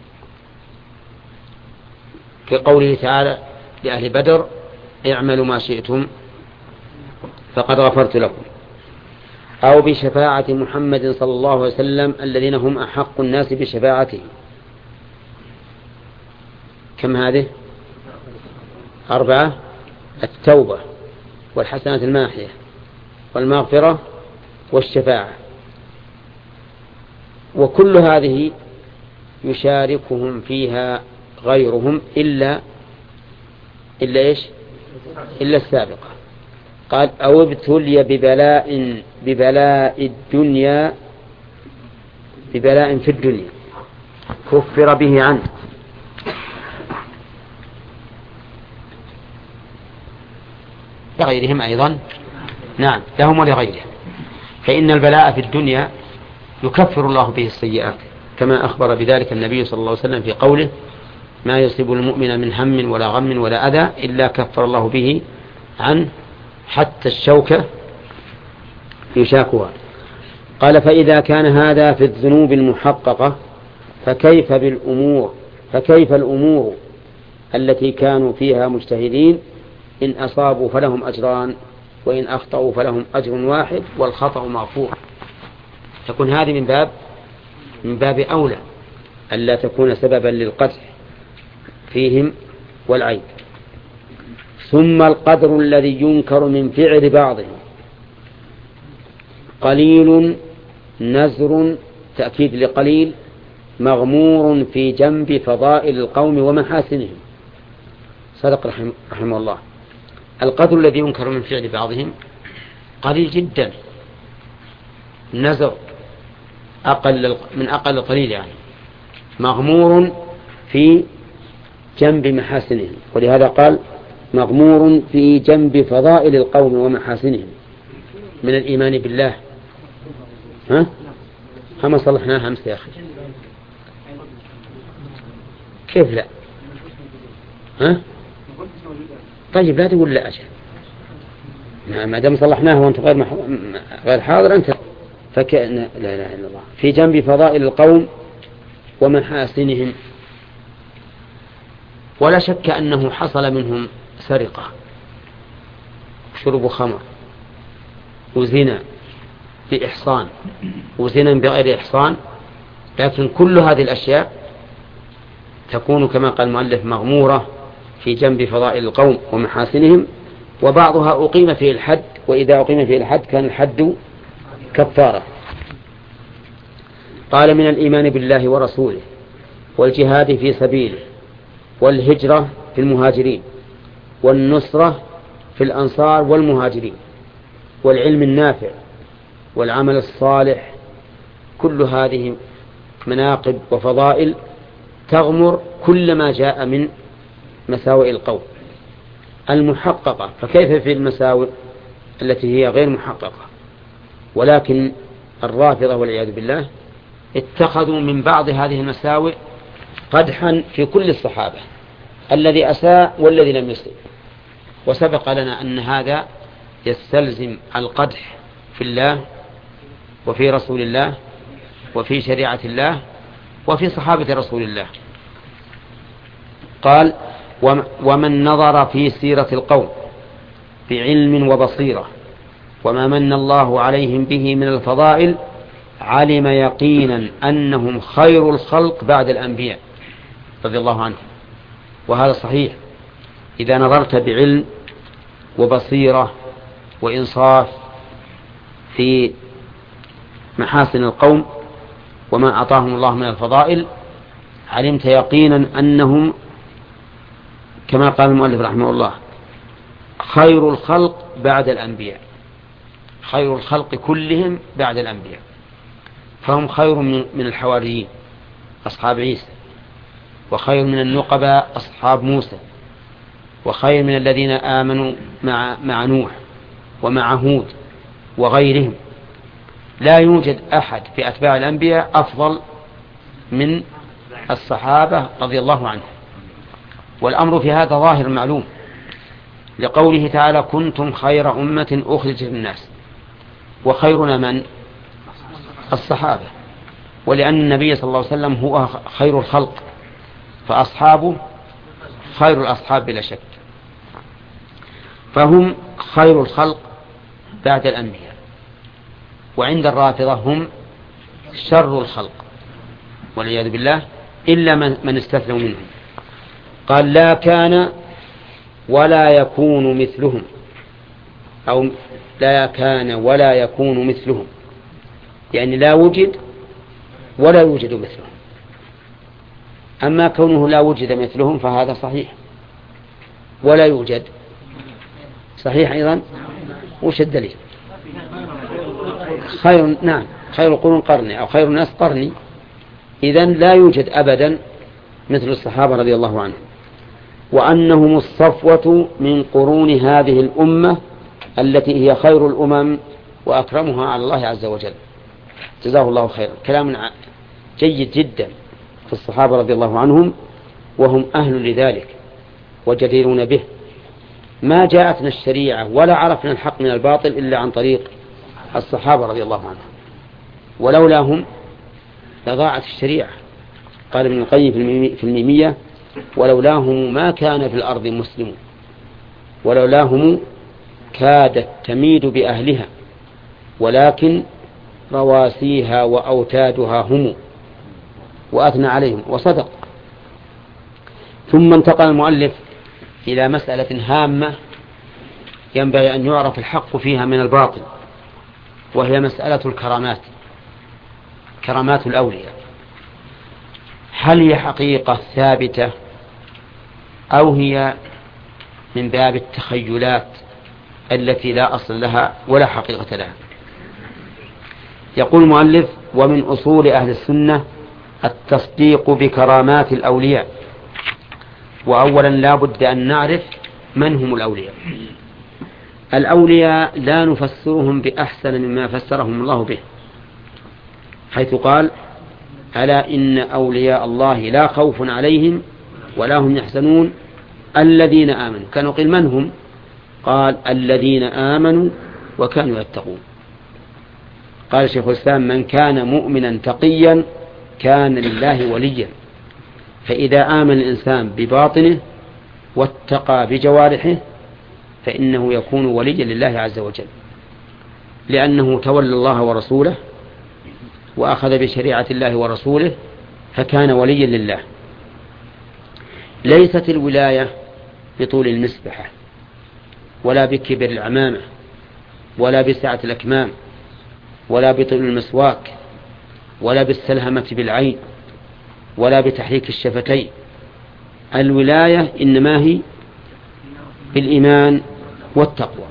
في قوله تعالى لأهل بدر اعملوا ما شئتم فقد غفرت لكم. أو بشفاعة محمد صلى الله عليه وسلم الذين هم أحق الناس بشفاعته. كم هذه؟ 4: التوبة والحسنات الماحية والمغفرة والشفاعة. وكل هذه يشاركهم فيها غيرهم إلا إيش؟ إلا السابقة. قال أو ابتلي ببلاء الدنيا، ببلاء في الدنيا كفر به عنه. لغيرهم أيضا، نعم لهم ولغيرهم. فإن البلاء في الدنيا يكفر الله به السيئات، كما أخبر بذلك النبي صلى الله عليه وسلم في قوله ما يصيب المؤمن من هم ولا غم ولا أذى إلا كفر الله به عنه حتى الشوكة يشاكها. قال فإذا كان هذا في الذنوب المحققة فكيف الأمور التي كانوا فيها مجتهدين؟ إن أصابوا فلهم أجران وإن أخطأوا فلهم أجر واحد والخطأ مغفور. تكون هذه من باب أولى ألا تكون سببا للقدح فيهم والعيب. ثم القدر الذي ينكر من فعل بعضهم قليل نزر، تأكيد لقليل، مغمور في جنب فضائل القوم ومحاسنهم. صدق رحمه الله. القدر الذي ينكر من فعل بعضهم قليل جدا، نزر من أقل القليل، يعني مغمور في جنب محاسنهم. ولهذا قال مغمور في جنب فضائل القوم ومحاسنهم من الإيمان بالله. ما صلحناها أمس يا أخي، كيف لا؟ طيب لا تقول لا أجل، ما دام صلحناها وأنت غير حاضر أنت فكأن لا إله إلا الله. في جنب فضائل القوم ومحاسنهم. ولا شك أنه حصل منهم سرقة، شرب خمر، وزنا بإحصان، وزنا بغير إحصان، لكن كل هذه الأشياء تكون كما قال المؤلف مغمورة في جنب فضائل القوم ومحاسنهم، وبعضها أقيم فيه الحد، وإذا أقيم فيه الحد كان الحد كفارة. قال من الإيمان بالله ورسوله والجهاد في سبيله والهجرة في المهاجرين والنصرة في الأنصار والمهاجرين والعلم النافع والعمل الصالح. كل هذه مناقب وفضائل تغمر كل ما جاء من مساوئ القول المحققة. فكيف في المساوئ التي هي غير محققة؟ ولكن الرافضة والعياذ بالله اتخذوا من بعض هذه المساوئ قدحا في كل الصحابة، الذي أساء والذي لم يسيء. وسبق لنا أن هذا يستلزم القدح في الله وفي رسول الله وفي شريعة الله وفي صحابة رسول الله. قال: ومن نظر في سيرة القوم بعلم وبصيرة وما من الله عليهم به من الفضائل علم يقينا أنهم خير الخلق بعد الأنبياء رضي الله عنهم. وهذا صحيح، إذا نظرت بعلم وبصيرة وإنصاف في محاسن القوم وما أعطاهم الله من الفضائل علمت يقينا أنهم كما قال المؤلف رحمه الله خير الخلق بعد الأنبياء، خير الخلق كلهم بعد الأنبياء. فهم خير من الحواريين أصحاب عيسى، وخير من النقباء أصحاب موسى، وخير من الذين آمنوا مع نوح ومع هود وغيرهم. لا يوجد أحد في أتباع الأنبياء أفضل من الصحابة رضي الله عنهم. والأمر في هذا ظاهر معلوم، لقوله تعالى: كنتم خير أمة أخرجت للناس. وخيرنا من؟ الصحابة. ولأن النبي صلى الله عليه وسلم هو خير الخلق، فأصحابه خير الأصحاب بلا شك. فهم خير الخلق بعد الأنبياء. وعند الرافضة هم شر الخلق والعياذ بالله، إلا من استثنوا منهم. قال: لا كان ولا يكون مثلهم، أو لا كان ولا يكون مثلهم، يعني لا وجد ولا يوجد مثلهم. أما كونه لا وجد مثلهم فهذا صحيح، ولا يوجد صحيح أيضا. وش الدليل؟ نعم، خير القرون قرني، أو خير الناس قرني. إذن لا يوجد أبدا مثل الصحابة رضي الله عنهم. وأنهم الصفوة من قرون هذه الأمة التي هي خير الأمم وأكرمها على الله عز وجل. جزاه الله خيرا. كلام جيد جدا في الصحابة رضي الله عنهم، وهم أهل لذلك وجديرون به. ما جاءتنا الشريعة ولا عرفنا الحق من الباطل إلا عن طريق الصحابة رضي الله عنهم، ولولاهم لضاعت الشريعة. قال ابن القيم في الميمية: ولولاهم ما كان في الأرض مسلم، ولولاهم كادت تميد بأهلها، ولكن رواسيها وأوتادها هم. وأثنى عليهم وصدق. ثم انتقل المؤلف إلى مسألة هامة ينبغي أن يعرف الحق فيها من الباطل، وهي مسألة الكرامات، كرامات الأولياء. هل هي حقيقة ثابتة أو هي من باب التخيلات التي لا أصل لها ولا حقيقة لها؟ يقول المؤلف: ومن أصول أهل السنة التصديق بكرامات الأولياء. وأولا لا بد أن نعرف من هم الأولياء. الأولياء لا نفسرهم بأحسن مما فسرهم الله به، حيث قال: ألا إن أولياء الله لا خوف عليهم ولا هم يحزنون الذين آمنوا. كانوا قيل من هم؟ قال: الذين آمنوا وكانوا يتقون. قال شيخ الإسلام: من كان مؤمنا تقيا كان لله وليا. فإذا آمن الإنسان بباطنه واتقى بجوارحه فإنه يكون وليا لله عز وجل، لأنه تولى الله ورسوله وأخذ بشريعة الله ورسوله فكان وليا لله. ليست الولاية بطول المسبحة، ولا بكبر العمامة، ولا بسعة الأكمام، ولا بطول المسواك، ولا بالسلهمة بالعين، ولا بتحريك الشفتين. الولاية إنما هي بالإيمان والتقوى.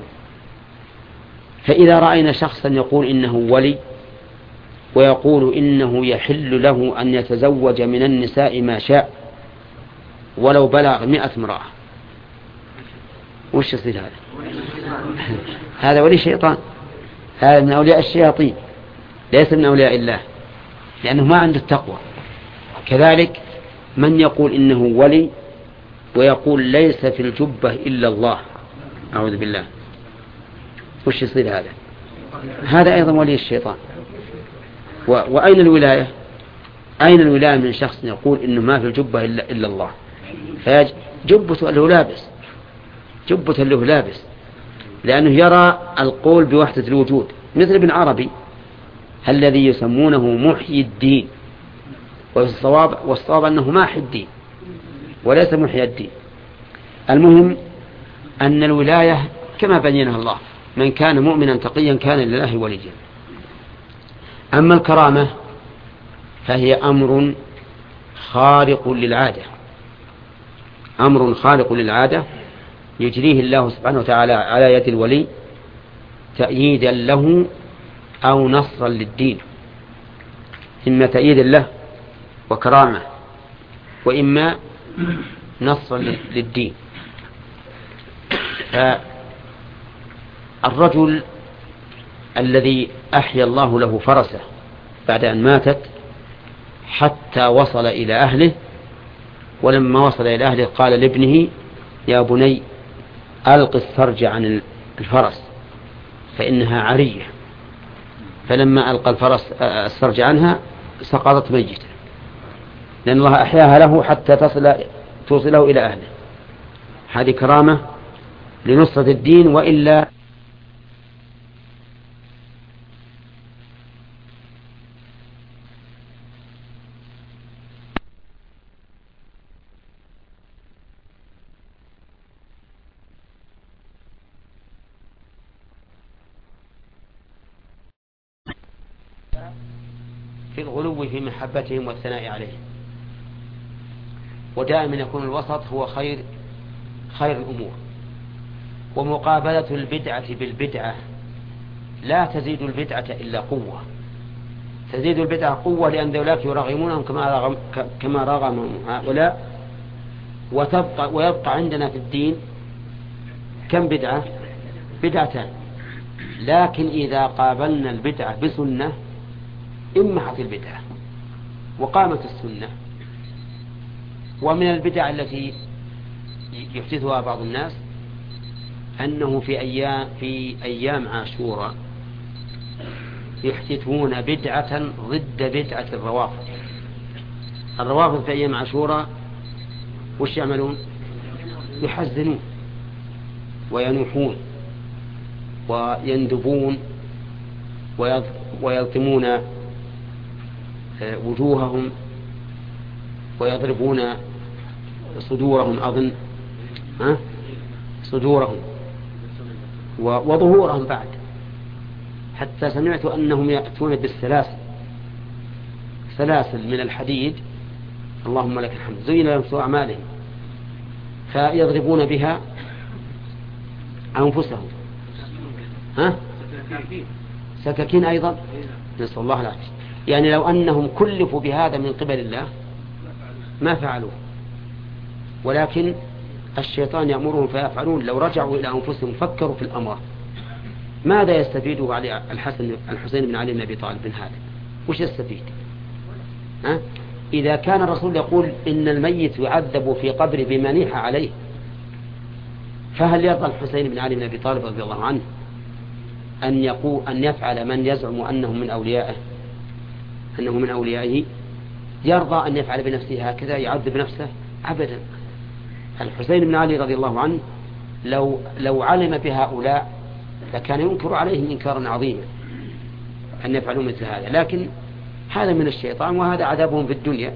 فإذا رأينا شخصا يقول إنه ولي، ويقول إنه يحل له أن يتزوج من النساء ما شاء ولو بلغ 100 امرأة، وش يصير هذا؟ هذا ولي شيطان. هذا من أولياء الشياطين ليس من أولياء الله، لأنه ما عنده التقوى. كذلك من يقول إنه ولي ويقول ليس في الجبة إلا الله، أعوذ بالله، وش يصير هذا؟ هذا أيضا ولي الشيطان. وأين الولاية؟ أين الولاية من شخص يقول إنه ما في الجبة إلا الله؟ جبة له لابس، جبة له لابس، لأنه يرى القول بوحدة الوجود، مثل ابن عربي الذي يسمونه محيي الدين، والصواب أنه ماحي الدين وليس محيي الدين. المهم أن الولاية كما بينها الله، من كان مؤمنا تقيا كان لله وليا. أما الكرامة فهي أمر خارق للعادة، أمر خارق للعادة يجريه الله سبحانه وتعالى على يد الولي تأييدا له أو نصرا للدين، إما تأييدا له وكرامة، وإما نصرا للدين. فالرجل الذي أحيا الله له فرسه بعد أن ماتت حتى وصل إلى أهله، ولما وصل إلى أهله قال لابنه يا بني ألق السرج عن الفرس فإنها عرية، فلما ألقى السرج عنها سقطت ميتة، لأن الله أحياها له حتى توصله إلى أهله. هذه كرامة لنصرة الدين، وإلا في الغلو في محبتهم والثناء عليهم. ودائما يكون الوسط هو خير الأمور. ومقابلة البدعة بالبدعة لا تزيد البدعة إلا قوة، تزيد البدعة قوة، لأن ذولاك يرغمونهم كما رغمهم هؤلاء، ويبقى عندنا في الدين كم بدعة؟ بدعتان. لكن إذا قابلنا البدعة بسنة امحت البدعة وقامت السنة. ومن البدع التي يحدثها بعض الناس أنه في أيام عاشوراء يحدثون بدعة ضد بدعة الروافض. الروافض في أيام عاشوراء وش يعملون؟ يحزنون وينوحون ويندبون ويلطمون وجوههم ويضربون صدورهم، أظن صدورهم وظهورهم بعد، حتى سمعت أنهم يأتون بالسلاسل من الحديد، اللهم لك الحمد، زين لهم سوء أعمالهم، فيضربون بها أنفسهم. سكاكين أيضا، نسأل الله العافية. يعني لو أنهم كلفوا بهذا من قبل الله ما فعلوه، ولكن الشيطان يأمرهم فيفعلون. لو رجعوا إلى أنفسهم فكروا في الأمر ماذا يستفيد علي الحسين بن علي بن أبي طالب من هذا؟ وش يستفيد؟ إذا كان الرسول يقول إن الميت يعذب في قبره بما نيح عليه، فهل يرضى الحسين بن علي بن أبي طالب رضي الله عنه أن يفعل من يزعم أنه من أوليائه؟ يرضى أن يفعل بنفسه هكذا يعذب نفسه؟ أبدا. الحسين بن علي رضي الله عنه لو علم بهؤلاء لكان ينكر عليهم إنكارا عظيما أن يفعلوا مثل هذا، لكن هذا من الشيطان وهذا عذابهم في الدنيا.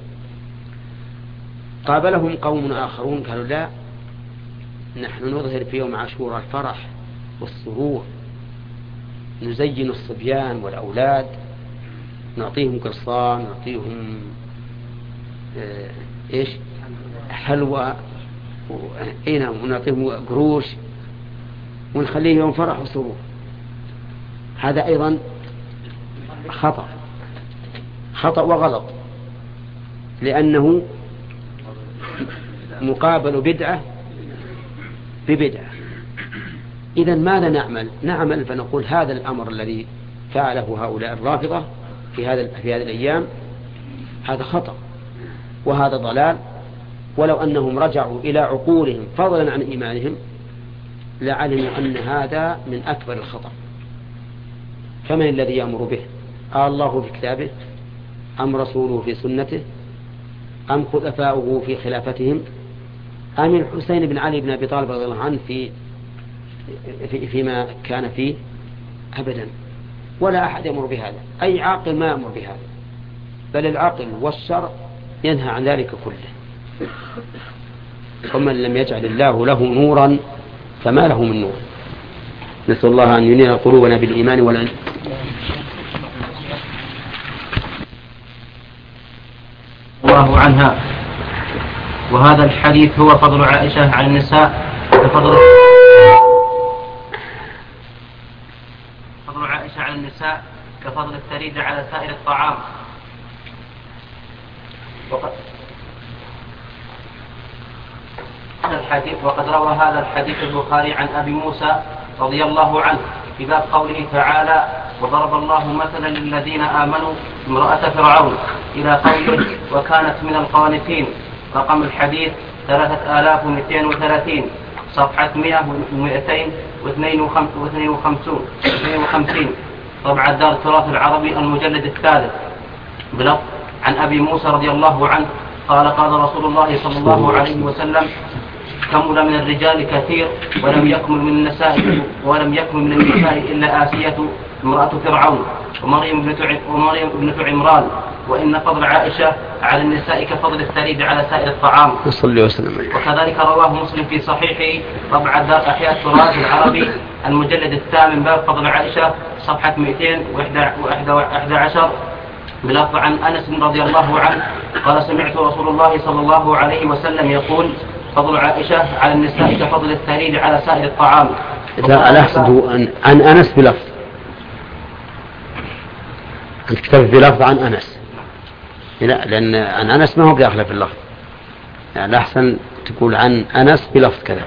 قابلهم قوم آخرون قالوا لا، نحن نظهر في يوم عاشوراء الفرح والسرور، نزين الصبيان والأولاد، نعطيهم قرصان، نعطيهم حلوى، ونعطيهم قروش، ونخليه يوم فرح وسرور. هذا أيضا خطأ وغلط، لأنه مقابل بدعة ببدعة. إذا ماذا نعمل فنقول هذا الأمر الذي فعله هؤلاء الرافضة في هذه الأيام هذا خطأ وهذا ضلال، ولو أنهم رجعوا إلى عقولهم فضلا عن إيمانهم لعلموا أن هذا من أكبر الخطأ. فمن الذي يأمر به؟ الله في كتابه أم رسوله في سنته أم خلفاؤه في خلافتهم أم الحسين بن علي بن أبي طالب رضي الله عنه فيما كان فيه؟ أبدا، ولا أحد يأمر بهذا، أي عاقل ما يأمر بهذا، بل العقل والشرع ينهى عن ذلك كله. ومن لم يجعل الله له نورا فما له من نور. نسأل الله أن ينير قلوبنا بالإيمان والعلم. الله عنها. وهذا الحديث هو فضل عائشة على النساء فضل عائشة على النساء كفضل الثريد على سائر الطعام. وقد روى هذا الحديث البخاري عن أبي موسى رضي الله عنه في باب قوله تعالى: وضرب الله مثلا للذين آمنوا امرأة فرعون إلى قوله: وكانت من القانتين. رقم الحديث 3230 صفحة 100 طبعة دار التراث العربي المجلد الثالث بلفظ عن أبي موسى رضي الله عنه قال: قال رسول الله صلى الله عليه وسلم: كمل من الرجال كثير ولم يكمل من النساء إلا آسية امرأة فرعون ومريم ابنة عمران، وإن فضل عائشة على النساء كفضل الثريد على سائر الطعام. وكذلك رواه مسلم في صحيحه طبعة دار أحياء التراث العربي المجلد الثامن باب فضل عائشة صفحة 211 بلفظ عن أنس رضي الله عنه قال: سمعت رسول الله صلى الله عليه وسلم يقول: فضل عائشة على النساء كفضل الثريد على سائر الطعام. إذا أحسد عن أنس بلفظ، أنت كتبت بلفظ عن أنس، لا، لأن عن أنس ما هو بداخل في اللفظ، يعني أحسن تقول عن أنس بلفظ كذا.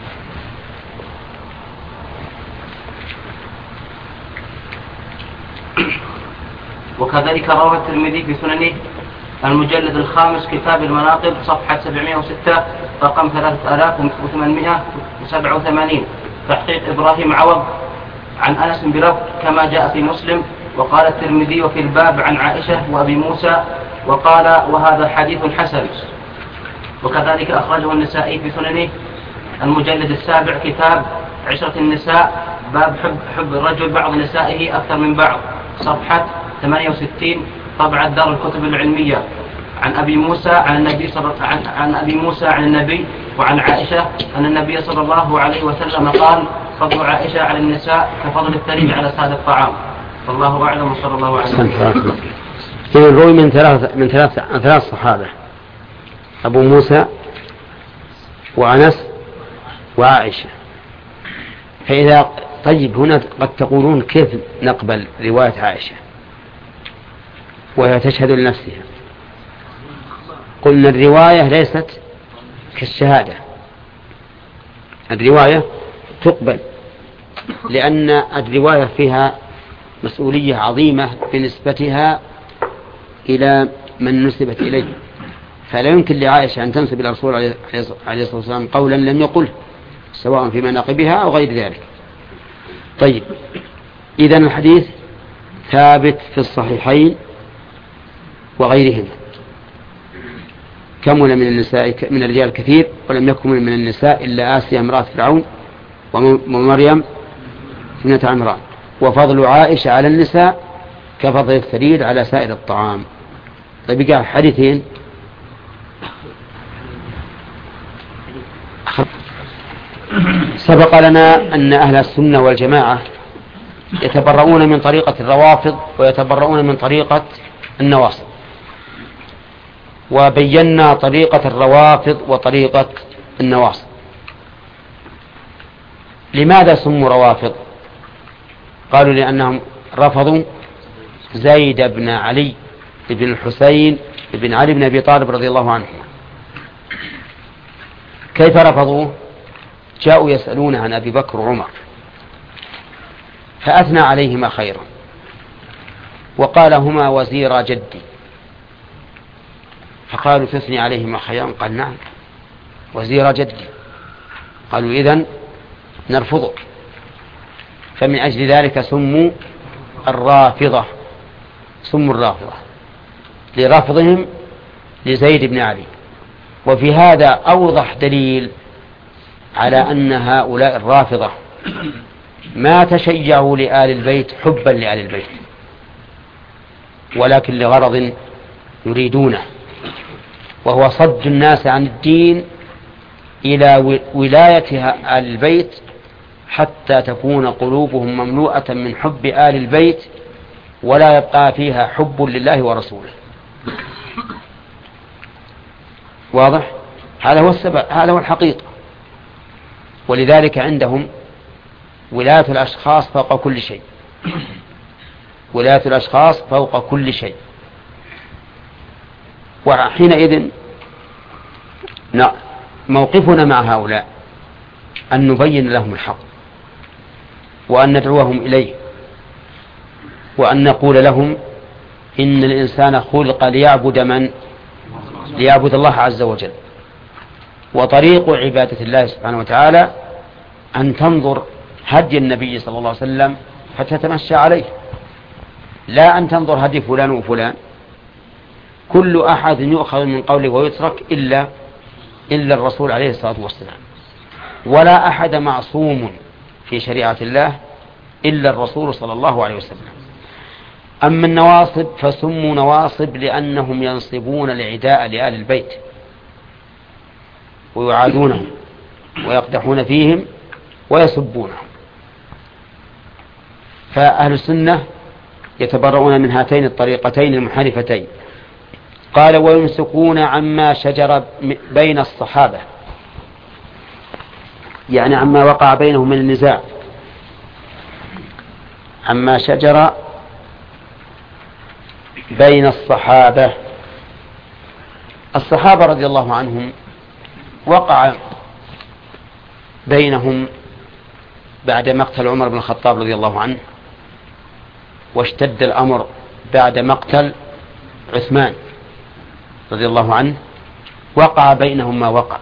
وكذلك روى الترمذي في سننه المجلد الخامس كتاب المناقب صفحة 706 رقم 3887 تحقيق إبراهيم عوض عن أنس بلفظ كما جاء في مسلم. وقال الترمذي وفي الباب عن عائشة وأبي موسى وقال: وهذا حديث حسن. وكذلك أخرجه النسائي في سننه المجلد السابع كتاب عشرة النساء باب حب الرجل بعض نسائه أكثر من بعض صفحة 68 طبعة دار الكتب العلمية عن أبي موسى عن النبي وعن عائشة أن النبي صلى الله عليه وسلم قال: فضل عائشة على النساء كفضل الثريد على سائر الطعام. والله أعلم وصلى الله عليه وسلم. روي من ثلاث صحابة: أبو موسى وأنس وعائشة. فإذا طيب هنا قد تقولون كيف نقبل رواية عائشة وهي تشهد لنفسها؟ قلنا الرواية ليست كالشهادة، الرواية تقبل لأن الرواية فيها مسؤولية عظيمة بنسبتها إلى من نسبت إليه، فلا يمكن لعائشة أن تنسب إلى الرسول عليه الصلاة والسلام قولا لم يقله سواء في مناقبها أو غير ذلك. طيب، إذن الحديث ثابت في الصحيحين وغيرهما: كمل من الرجال كثير ولم يكمل من النساء إلا آسيا امرأة فرعون ومريم ابنة عمران، وفضل عائشة على النساء كفضل الثريد على سائر الطعام. طيب، قال حديثين. سبق لنا أن أهل السنة والجماعة يتبرؤون من طريقة الروافض ويتبرؤون من طريقة النواصب، وبينا طريقة الروافض وطريقة النواصب. لماذا سموا روافض؟ قالوا لأنهم رفضوا زيد بن علي بن الحسين بن علي بن أبي طالب رضي الله عنه. كيف رفضوه؟ جاءوا يسألون عن أبي بكر وعمر فأثنى عليهما خيرا وقال هما وزيرا جدي. فقالوا تثني عليهما خيرا؟ قال نعم وزيرا جدي. قالوا إذن نرفضك. فمن أجل ذلك سموا الرافضة، سموا الرافضة لرفضهم لزيد بن علي. وفي هذا أوضح دليل على أن هؤلاء الرافضة ما تشيعوا لآل البيت حبا لآل البيت، ولكن لغرض يريدونه، وهو صد الناس عن الدين إلى ولاية آل البيت حتى تكون قلوبهم مملوءة من حب آل البيت ولا يبقى فيها حب لله ورسوله. واضح؟ هذا هو السبب، هذا هو الحقيقة. ولذلك عندهم ولاية الأشخاص فوق كل شيء، ولاية الأشخاص فوق كل شيء. وحينئذ موقفنا مع هؤلاء أن نبين لهم الحق وأن ندعوهم إليه وأن نقول لهم إن الإنسان خلق ليعبد من؟ ليعبد الله عز وجل. وطريق عبادة الله سبحانه وتعالى أن تنظر هدي النبي صلى الله عليه وسلم فتتمشى عليه، لا أن تنظر هدي فلان وفلان. كل أحد يؤخذ من قوله ويترك إلا الرسول عليه الصلاة والسلام، ولا أحد معصوم في شريعة الله إلا الرسول صلى الله عليه وسلم. أما النواصب فسموا نواصب لأنهم ينصبون العداء لآل البيت ويعادونهم ويقدحون فيهم ويسبونهم. فأهل السنة يتبرؤون من هاتين الطريقتين المنحرفتين. قال ويمسكون عما شجر بين الصحابة، يعني عما وقع بينهم من النزاع، عما شجر بين الصحابة. الصحابة رضي الله عنهم وقع بينهم بعد مقتل عمر بن الخطاب رضي الله عنه، واشتد الأمر بعد مقتل عثمان رضي الله عنه. وقع بينهم ما وقع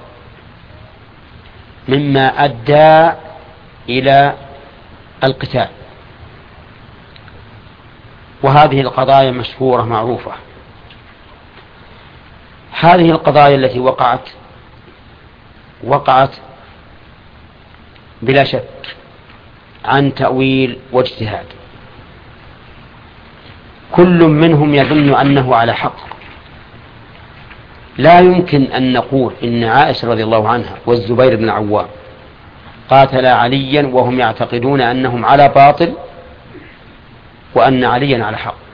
مما أدى إلى القتال. وهذه القضايا مشهورة معروفة. هذه القضايا التي وقعت بلا شك عن تأويل واجتهاد. كل منهم يظن أنه على حق. لا يمكن أن نقول إن عائشة رضي الله عنها والزبير بن العوام قاتلا عليا وهم يعتقدون أنهم على باطل وأن عليا على حق.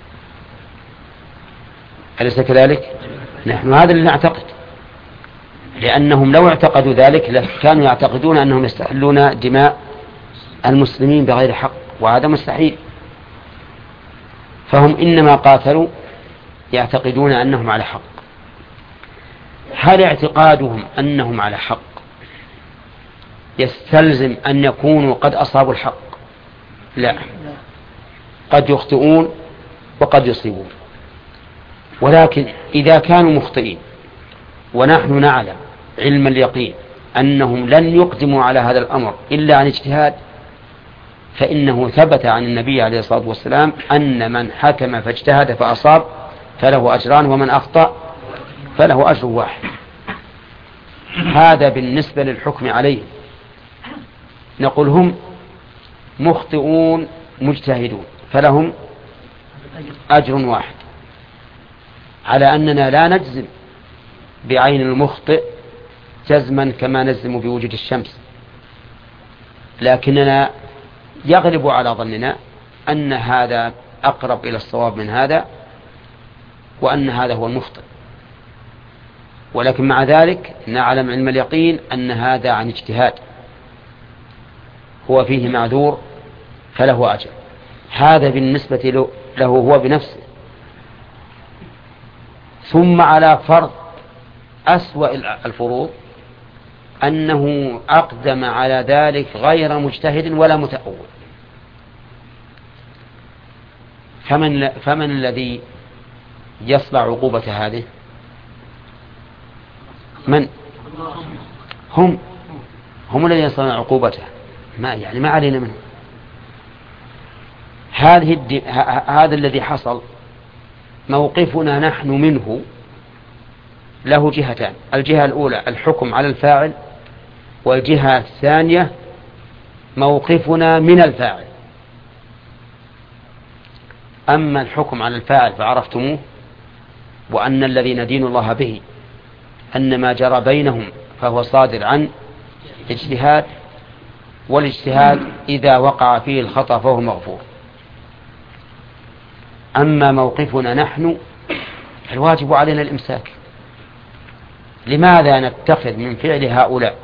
أليس كذلك؟ نحن هذا اللي نعتقد، لأنهم لو اعتقدوا ذلك كانوا يعتقدون أنهم يستحلون دماء المسلمين بغير حق، وهذا مستحيل. فهم إنما قاتلوا يعتقدون أنهم على حق. هل اعتقادهم أنهم على حق يستلزم أن يكونوا قد أصابوا الحق؟ لا، قد يخطئون وقد يصيبون. ولكن إذا كانوا مخطئين ونحن نعلم علم اليقين أنهم لن يقدموا على هذا الأمر إلا عن اجتهاد، فإنه ثبت عن النبي عليه الصلاة والسلام أن من حكم فاجتهد فأصاب فله أجران ومن أخطأ فله أجر واحد. هذا بالنسبة للحكم عليه. نقول هم مخطئون مجتهدون فلهم أجر واحد، على أننا لا نجزم بعين المخطئ جزما كما نجزم بوجود الشمس، لكننا يغلب على ظننا أن هذا أقرب إلى الصواب من هذا وأن هذا هو المخطئ. ولكن مع ذلك نعلم علم اليقين أن هذا عن اجتهاد هو فيه معذور فله أجر. هذا بالنسبة له هو بنفسه. ثم على فرض أسوأ الفروض أنه أقدم على ذلك غير مجتهد ولا متأول، فمن الذي يصنع عقوبة هذه؟ من؟ هم الذين يصنعون عقوبته، ما علينا منه. هذا الذي حصل موقفنا نحن منه له جهتان: الجهة الأولى الحكم على الفاعل، والجهة الثانية موقفنا من الفاعل. أما الحكم على الفاعل فعرفتموه، وأن الذي ندين الله به أن ما جرى بينهم فهو صادر عن اجتهاد، والاجتهاد إذا وقع فيه الخطأ فهو مغفور. أما موقفنا نحن الواجب علينا الإمساك. لماذا نتخذ من فعل هؤلاء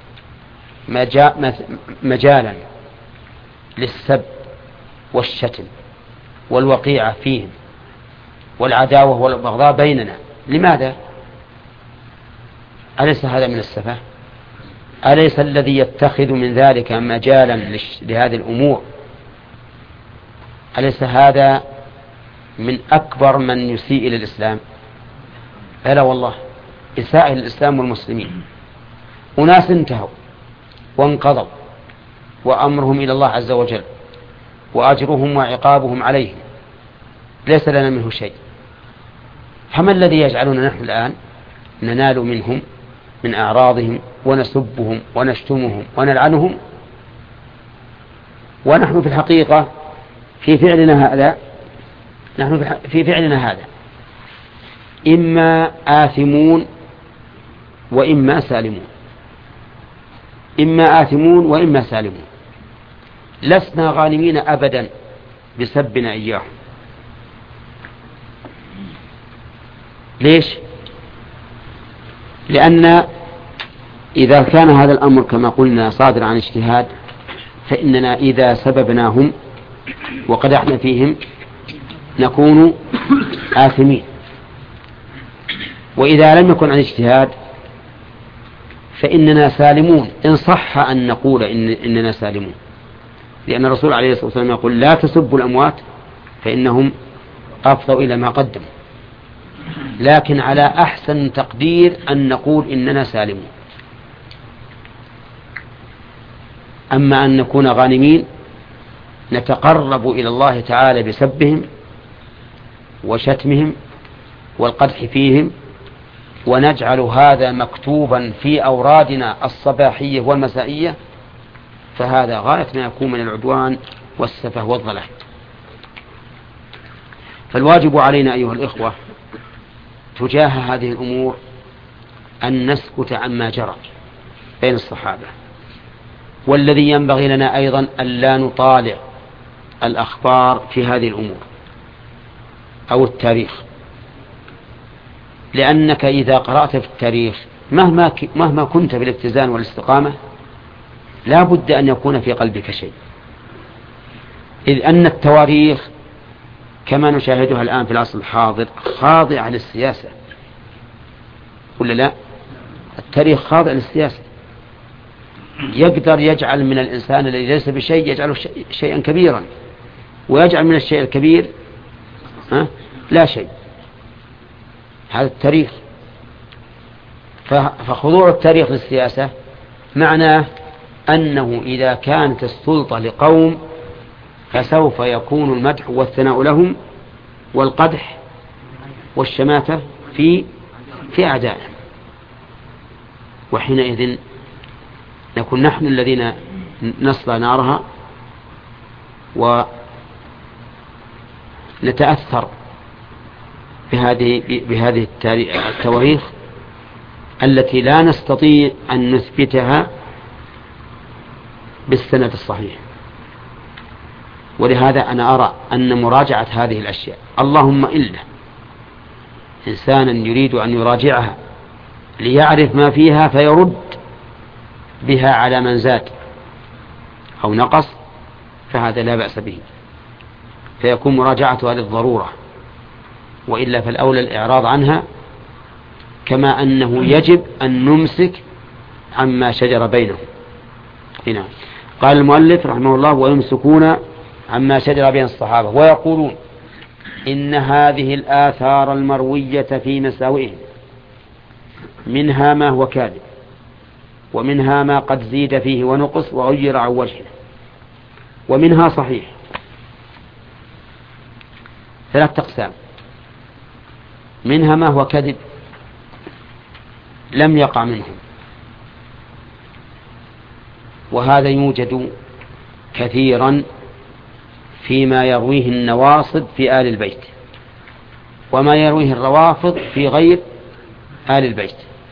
مجالا للسب والشتم والوقيعة فيهم والعداوة والبغضاء بيننا؟ لماذا؟ أليس هذا من السفه؟ أليس الذي يتخذ من ذلك مجالا لهذه الأمور أليس هذا من أكبر من يسيء إلى الإسلام؟ ألا والله إساءة الإسلام والمسلمين. أناس انتهوا وانقضوا وأمرهم إلى الله عز وجل، وأجرهم وعقابهم عليهم ليس لنا منه شيء، فما الذي يجعلنا نحن الآن ننال منهم من أعراضهم ونسبهم ونشتمهم ونلعنهم، ونحن في الحقيقة في فعلنا هذا إما آثمون وإما سالمون، إما آثمون وإما سالمون. لسنا غانمين أبدا بسبنا إياهم. ليش؟ لأن إذا كان هذا الأمر كما قلنا صادر عن اجتهاد، فإننا إذا سببناهم وقدحنا فيهم نكون آثمين، وإذا لم يكن عن اجتهاد فإننا سالمون، إن صح أن نقول إننا سالمون، لأن الرسول عليه الصلاة والسلام يقول: لا تسبوا الأموات فإنهم أفضوا إلى ما قدموا. لكن على أحسن تقدير أن نقول إننا سالمون. أما أن نكون غانمين نتقرب إلى الله تعالى بسبهم وشتمهم والقدح فيهم، ونجعل هذا مكتوبا في أورادنا الصباحية والمسائية، فهذا غاية ما يكون من العدوان والسفه والضلال. فالواجب علينا أيها الإخوة تجاه هذه الأمور أن نسكت عما جرى بين الصحابة، والذي ينبغي لنا أيضا أن لا نطالع الأخبار في هذه الأمور أو التاريخ، لأنك إذا قرأت في التاريخ مهما كنت بالاتزان والاستقامة لا بد أن يكون في قلبك شيء، إذ أن التواريخ كما نشاهدها الآن في العصر الحاضر خاضعة للسياسة، ولا لا؟ التاريخ خاضع للسياسة، يقدر يجعل من الإنسان الذي ليس بشيء يجعله شيئا كبيرا، ويجعل من الشيء الكبير لا شيء. هذا التاريخ. فخضوع التاريخ للسياسة معناه أنه إذا كانت السلطة لقوم فسوف يكون المدح والثناء لهم والقدح والشماتة في أعدائهم، وحينئذ نكون نحن الذين نصلى نارها ونتأثر بهذه التواريخ التي لا نستطيع أن نثبتها بالسند الصحيح. ولهذا أنا أرى أن مراجعة هذه الأشياء، اللهم إلا إنسانا يريد أن يراجعها ليعرف ما فيها فيرد بها على من زاد أو نقص، فهذا لا بأس به، فيكون مراجعتها للضرورة، وإلا فالأولى الإعراض عنها، كما أنه يجب أن نمسك عما شجر بينهم. هنا قال المؤلف رحمه الله: ويمسكون عما شجر بين الصحابة ويقولون إن هذه الآثار المروية في مساوئهم منها ما هو كاذب، ومنها ما قد زيد فيه ونقص وغير عن وجهه، ومنها صحيح. 3 أقسام: منها ما هو كذب لم يقع منهم، وهذا يوجد كثيرا فيما يرويه النواصب في آل البيت، وما يرويه الروافض في غير آل البيت.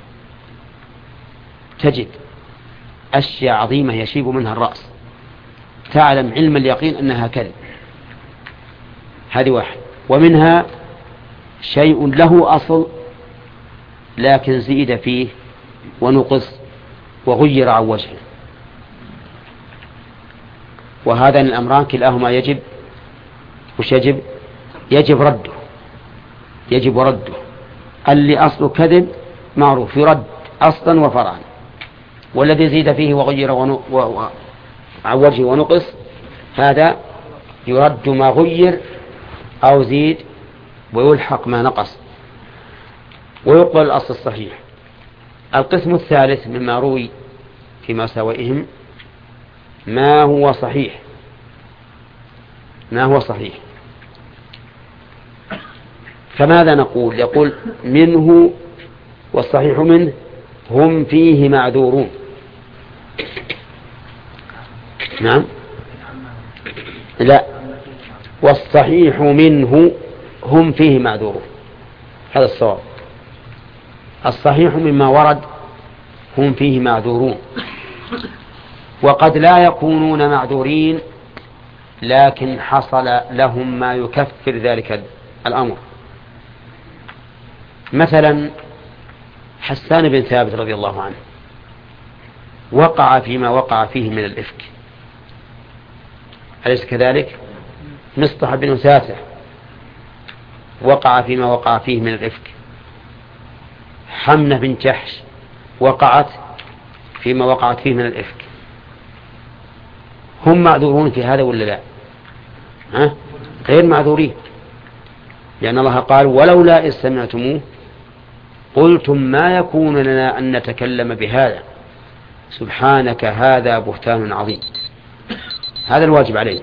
تجد أشياء عظيمة يشيب منها الرأس، تعلم علم اليقين أنها كذب. هذه واحد. ومنها شيء له أصل لكن زيد فيه ونقص وغير عن وجهه، وهذان الأمران كلاهما يجب رده. اللي أصله كذب معروف يرد أصلا وفرعا، والذي زيد فيه وغير عن وجهه ونقص هذا يرد ما غير أو زيد ويلحق ما نقص ويقبل الأصل الصحيح. القسم الثالث مما روي في مساوئهم ما هو صحيح. فماذا نقول؟ يقول منه والصحيح منه هم فيه معذورون. نعم، لا، والصحيح منه هم فيه معذورون، هذا الصواب. الصحيح مما ورد هم فيه معذورون، وقد لا يكونون معذورين لكن حصل لهم ما يكفر ذلك الأمر. مثلا حسان بن ثابت رضي الله عنه وقع فيما وقع فيه من الإفك، أليس كذلك؟ مصطح بن أساسة وقع فيما وقع فيه من الإفك، حمنة بن جحش وقعت فيما وقعت فيه من الإفك. هم معذورون في هذا ولا لا؟ غير معذورين، لأن الله قال ولولا إذ سمعتموه قلتم ما يكون لنا أن نتكلم بهذا سبحانك هذا بهتان عظيم. هذا الواجب عليه.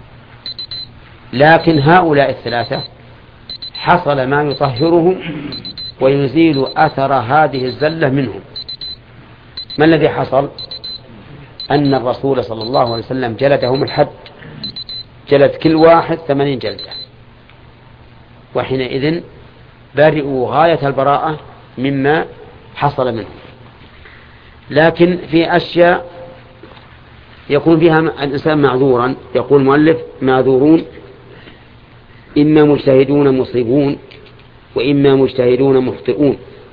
لكن هؤلاء الثلاثة حصل ما يطهرهم ويزيل أثر هذه الزلة منهم. ما الذي حصل؟ أن الرسول صلى الله عليه وسلم جلدهم الحد، جلد كل واحد 80 جلدة، وحينئذ برئوا غاية البراءة مما حصل منهم. لكن في أشياء يكون فيها الإنسان معذورا، يقول المؤلف معذورون إما مجتهدون مصيبون وإما مجتهدون مخطئون.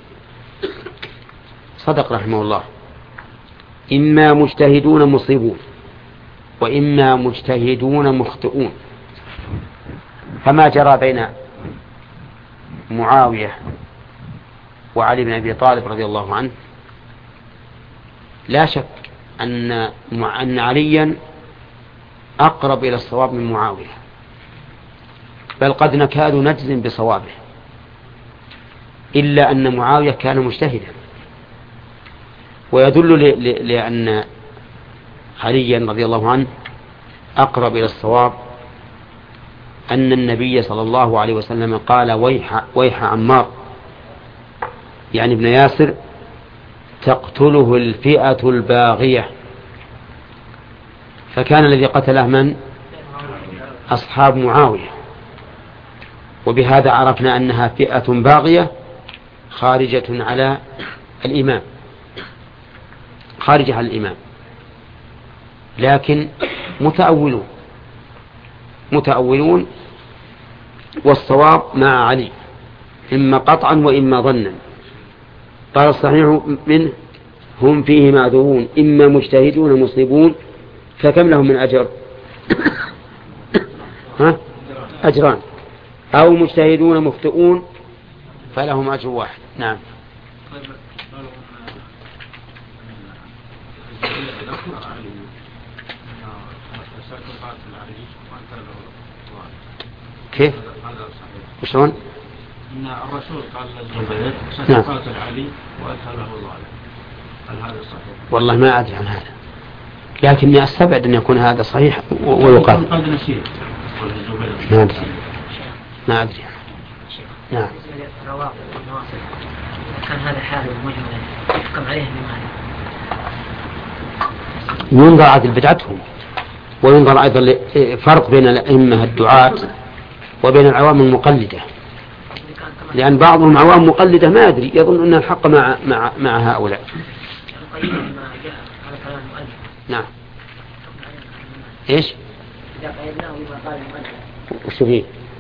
صدق رحمه الله، إما مجتهدون مصيبون وإما مجتهدون مخطئون. فما جرى بين معاوية وعلي بن أبي طالب رضي الله عنه لا شك أن عليا أقرب إلى الصواب من معاوية، بل قد نكاد نجزم بصوابه، إلا أن معاوية كان مجتهدا. ويدل لأن عليا رضي الله عنه أقرب إلى الصواب أن النبي صلى الله عليه وسلم قال ويح عمار، يعني ابن ياسر، تقتله الفئة الباغية. فكان الذي قتله من؟ أصحاب معاوية. وبهذا عرفنا أنها فئة باغية خارجة على الإمام، خارجة على الإمام، لكن متأولون والصواب مع علي إما قطعا وإما ظنا. قال الصحيح منه هم فيه معذورون إما مجتهدون مصيبون. فكم لهم من أجر؟ أجران. أو مجتهدون مخطئون فلهم أجر واحد. نعم. كيف؟ وشون؟ إن الرسول قال للزبير ستقاتل علي وأدخله الله عليه. هل هذا صحيح؟ والله ما أدري عن هذا، لكني أستبعد أن يكون هذا صحيح ويقال. قد نسيت. ما أدري. نعم. كان هذا حاله مجملا يحكم عليه بماذا؟ ينظر عدل بدعتهم، وينظر أيضا فرق بين الأئمة الدعاة وبين العوام المقلدة، لأن بعضهم عوام مقلدة ما يدري، يظن أن الحق مع هؤلاء. نعم. إيش؟ وش فيه؟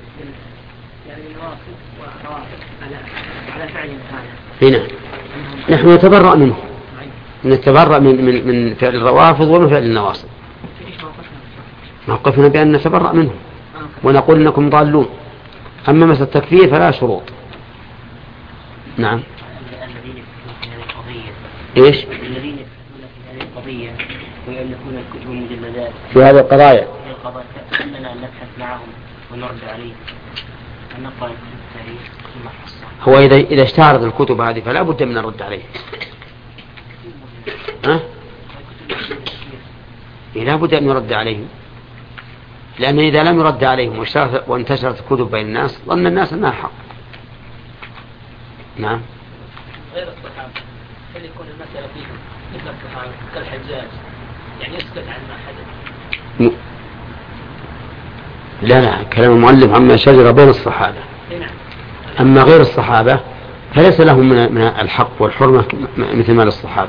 هنا نحن نتبرأ منه، نتبرأ من فعل الروافض ومن فعل النواصب. موقفنا بأن نتبرأ منه ونقول إنكم ضالون. أما مثل التكفير فلا شروط. نعم. الذين يفتون في هذه القضية إيش؟ الذين يفتون في هذه القضية ويؤلفون الكتب والمجلدات في هذه القضايا كأننا نبحث معهم ونرد عليه ونقرأ كتب التاريخ ثم نحصل. هو إذا اشتهرت الكتب هذه فلا بد من الرد عليه. لا بد أن يرد عليهم، لأن إذا لم يرد عليهم وانتشرت الكتب بين الناس ظن الناس أنها حق. نعم. غير الصحابة هل يكون المسألة فيهم مثل الصحابة كالحجاج يعني يسكت عن ما حدث؟ لا كلام المؤلف عما شجر بين الصحابة. أما غير الصحابة فليس لهم من الحق والحرمة مثل ما للصحابة،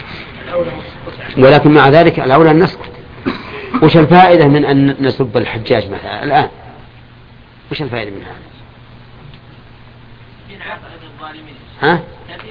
ولكن مع ذلك الأولى أن نسكت. وش الفائدة من أن نسب الحجاج مثلا الآن؟ وش الفائدة من هذا؟ ها؟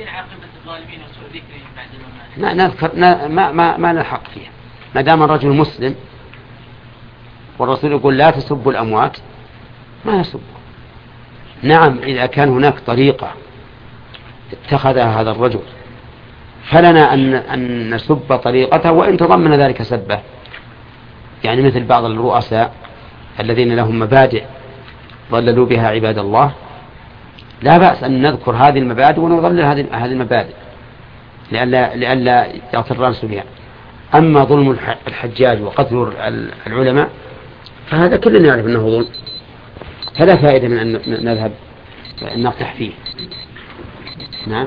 ما نذكر ما نلحق فيها ما دام الرجل مسلم والرسول يقول لا تسبوا الأموات ما نسبه. نعم إذا كان هناك طريقة اتخذها هذا الرجل فلنا أن نسب طريقته وإن تضمن ذلك سبه، يعني مثل بعض الرؤساء الذين لهم مبادئ ضللوا بها عباد الله، لا بأس أن نذكر هذه المبادئ ونضلل هذه المبادئ لئلا يغتر الناس بها. أما ظلم الحجاج وقتل العلماء فهذا كلنا يعرف أنه ظلم، فلا فائدة من أن نذهب نقتح فيه. نعم.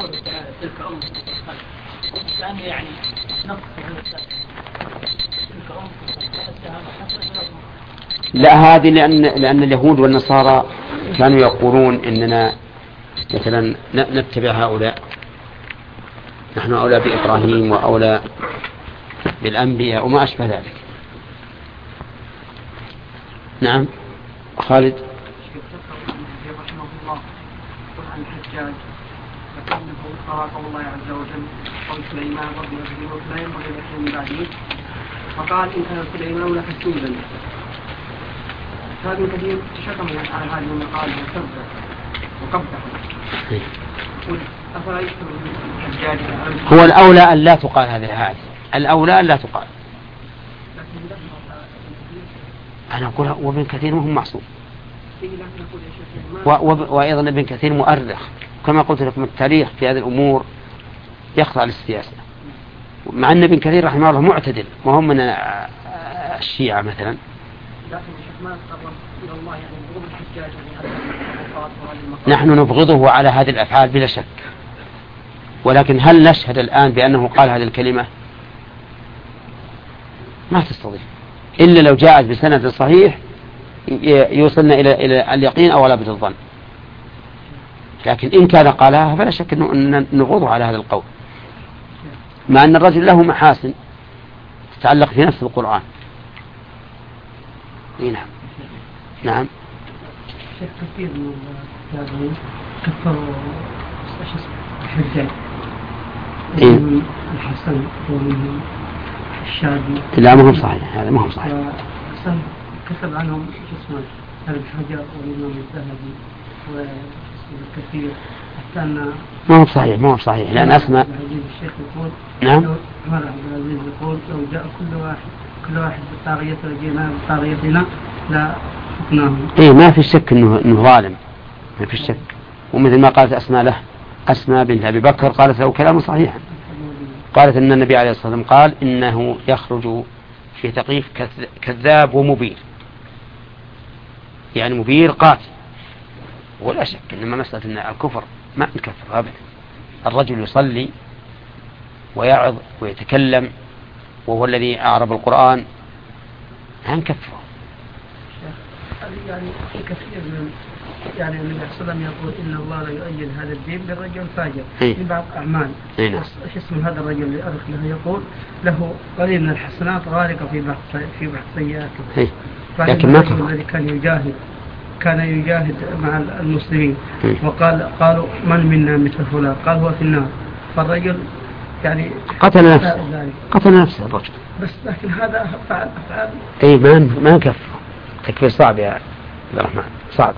لا هذه لأن اليهود والنصارى كانوا يقولون إننا مثلا نتبع هؤلاء، نحن أولى بإبراهيم وأولى بالأنبياء وما أشبه ذلك. نعم. خالد. رحمه الله يقول عن الحجاج فكأنه قرأ قول الله عز وجل قول سليمان ربي أبدي لا ينبغي لأحد من بعده فقال إن كان سليمان لحسودا. هذا كثير شكم على هذه المقال وسبه وقبحه. أفلا يكتب الحجاج هو الأولى أن لا تقال هذه الأولى أن لا تقال. أنا أقول وابن كثير مهم معصوم، وأيضا ابن كثير مؤرخ كما قلت لكم. التاريخ في هذه الأمور يخضع للسياسة، مع أن ابن كثير رحمه الله معتدل وهم من الشيعة مثلا. نحن نبغضه على هذه الأفعال بلا شك، ولكن هل نشهد الآن بأنه قال هذه الكلمة؟ ما تستطيع إلا لو جاءت بسند صحيح يوصلنا إلى اليقين أو لابد الظن. لكن إن كان قالها فلا شك أن نبغضه على هذا القول، مع أن الرجل له محاسن تتعلق في نفس القرآن. نعم. نعم. كثير من التابعين كفروا الحجاج ومنهم الحسن ومنهم الشادي. لا ما هو صحيح، هذا ما هو صحيح. كتب عنهم اسمه ابن حجر والإمام الذهبي والكثير حتى أن ما هو صحيح ما هو صحيح لأن أسمع. الشيخ يقول نعم. عمر عبد العزيز يقول لو جاء كل واحد بالطاغية لجينا بطاغيتنا لا إيه ما في شك إنه ظالم، ما في شك. ومثل ما قالت أسماء بنت أبي بكر قالت له كلام صحيح، قالت إن النبي عليه الصلاة والسلام قال إنه يخرج في ثقيف كذاب ومبير، يعني مبير قاتل. ولا شك إنما مسألة إن الكفر ما نكفر أبدا. الرجل يصلي ويعظ ويتكلم وهو الذي أعرب القرآن لا نكفره. يعني في كثير من يعني النبي صلى الله عليه وسلم يقول إن الله لا يؤيد هذا الدين بالرجل فاجر في بعض أعمال. ايش اسم هذا الرجل اللي أرخ له؟ يقول له قليل من الحسنات غارقة في بعض سيئاته. لكن ما الذي كان يجاهد مع المسلمين قالوا من منا مثل فلان؟ قال هو في النار. فالرجل يعني قتل نفسه الرجل. بس لكن هذا فعل أفعال. إيه ما كفر. تكفير صعب يا عبد الرحمن، صعب.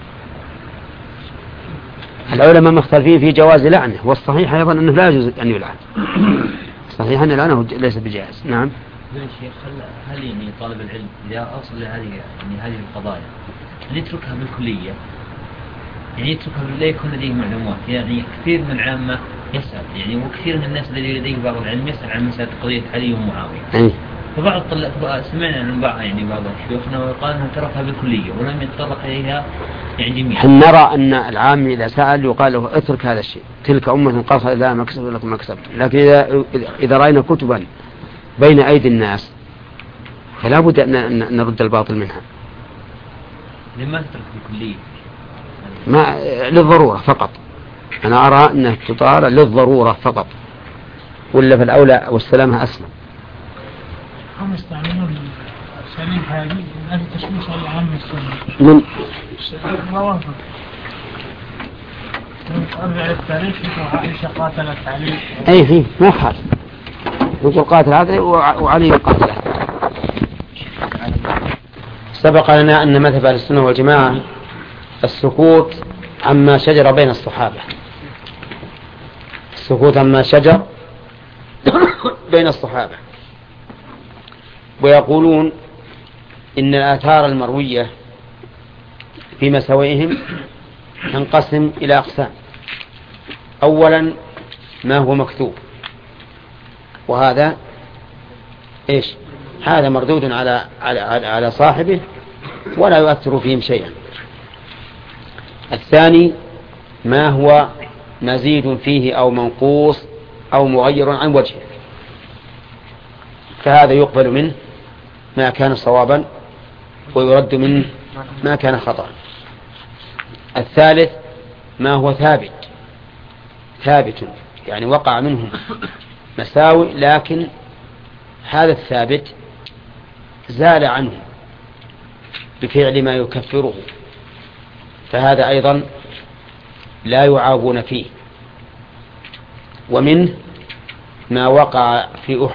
العلماء مختلفين في جواز لعنه، والصحيح أيضا أنه لا يجوز أن يلعن. صحيح أن لعنه ليس بجائز. نعم. يا شيخ هل يعني طالب العلم إذا أصل هذه القضايا أن يتركها بالكلية، يعني يتركها لا يكون لديه معلومات؟ يعني كثير من العامة يسأل، يعني وكثير من الناس الذي لديه بعض العلم يسأل عن مسألة قضية علي ومعاوية. فبعض الطلاب سمعنا من بعض شيوخنا وقال انه تركها بالكلية ولم يتطرق اليها يعني جميعا. نرى ان العام اذا سأل يقال له اترك هذا الشيء، تلك امة قصر لا ما كسبت لكم ما كسبت. لكن اذا راينا كتبا بين ايدي الناس فلا بد ان نرد الباطل منها. لما تترك بالكلية؟ ما للضرورة فقط. انا ارى انها تطار للضرورة فقط، ولا في الاولى والسلامة اسلم. هم يستعملون السليم هذه هذه تشويش على العام السنة من موافق. أرجع للتاريخ عائشة قاتلت علي. أي فيه ما خالف، يقول قاتل علي وعلي قاتله. سبق لنا أن مذهب أهل السنة والجماعة السكوت عما شجر بين الصحابة، السكوت عما شجر بين الصحابة. ويقولون إن الآثار المروية في مساوئهم تنقسم إلى أقسام. أولا ما هو مكتوب، وهذا إيش؟ هذا مردود على صاحبه ولا يؤثر فيهم شيئا. الثاني ما هو مزيد فيه أو منقوص أو مغير عن وجهه، فهذا يقبل منه ما كان صوابا ويرد منه ما كان خطأ. الثالث ما هو ثابت يعني وقع منهم مساوئ لكن هذا الثابت زال عنه بفعل ما يكفره، فهذا أيضا لا يعابون فيه. ومنه ما وقع في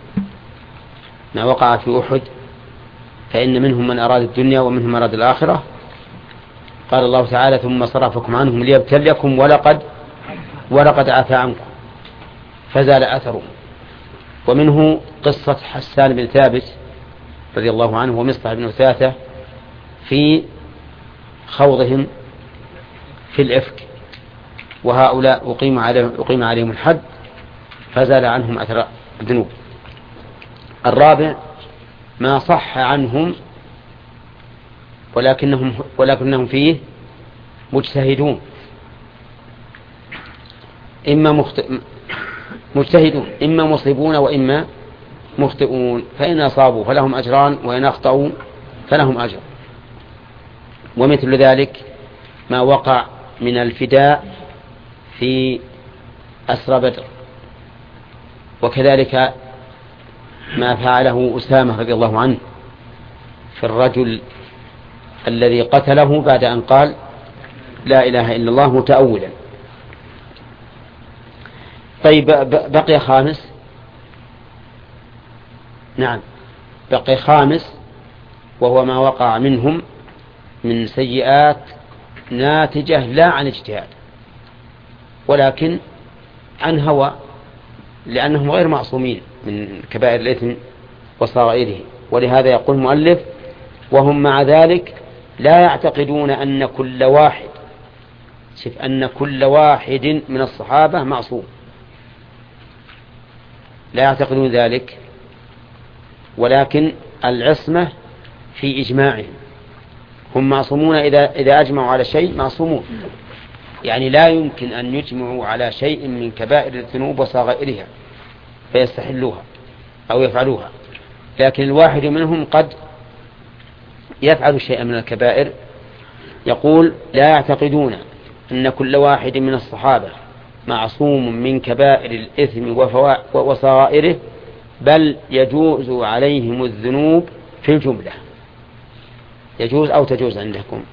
أحد، فإن منهم من أراد الدنيا ومنهم من أراد الآخرة. قال الله تعالى ثم صرفكم عنهم ليبتليكم ولقد عفا عنكم فزال أثره. ومنه قصة حسان بن ثابت رضي الله عنه ومصطفى بن أثاثة في خوضهم في الإفك، وهؤلاء أقيم عليهم الحد فزال عنهم أثر الذنوب. الرابع ما صح عنهم ولكنهم فيه مجتهدون، إما مصيبون وإما مخطئون، فإن أصابوا فلهم أجران وإن أخطأوا فلهم أجر. ومثل ذلك ما وقع من الفداء في أسرى بدر، وكذلك ما فعله أسامة رضي الله عنه في الرجل الذي قتله بعد أن قال لا إله إلا الله متأولا. طيب بقي خامس. نعم بقي خامس، وهو ما وقع منهم من سيئات ناتجة لا عن اجتهاد ولكن عن هوى، لأنهم غير معصومين من كبائر الإثم وصغائره. ولهذا يقول المؤلف وهم مع ذلك لا يعتقدون أن كل واحد، شوف، أن كل واحد من الصحابة معصوم، لا يعتقدون ذلك، ولكن العصمة في إجماعهم، هم معصومون إذا أجمعوا على شيء معصومون، يعني لا يمكن أن يجمعوا على شيء من كبائر الذنوب وصغائرها فيستحلوها أو يفعلوها، لكن الواحد منهم قد يفعل شيئا من الكبائر. يقول لا يعتقدون أن كل واحد من الصحابة معصوم من كبائر الإثم وصغائره، بل يجوز عليهم الذنوب في الجملة. يجوز أو تجوز عندكم؟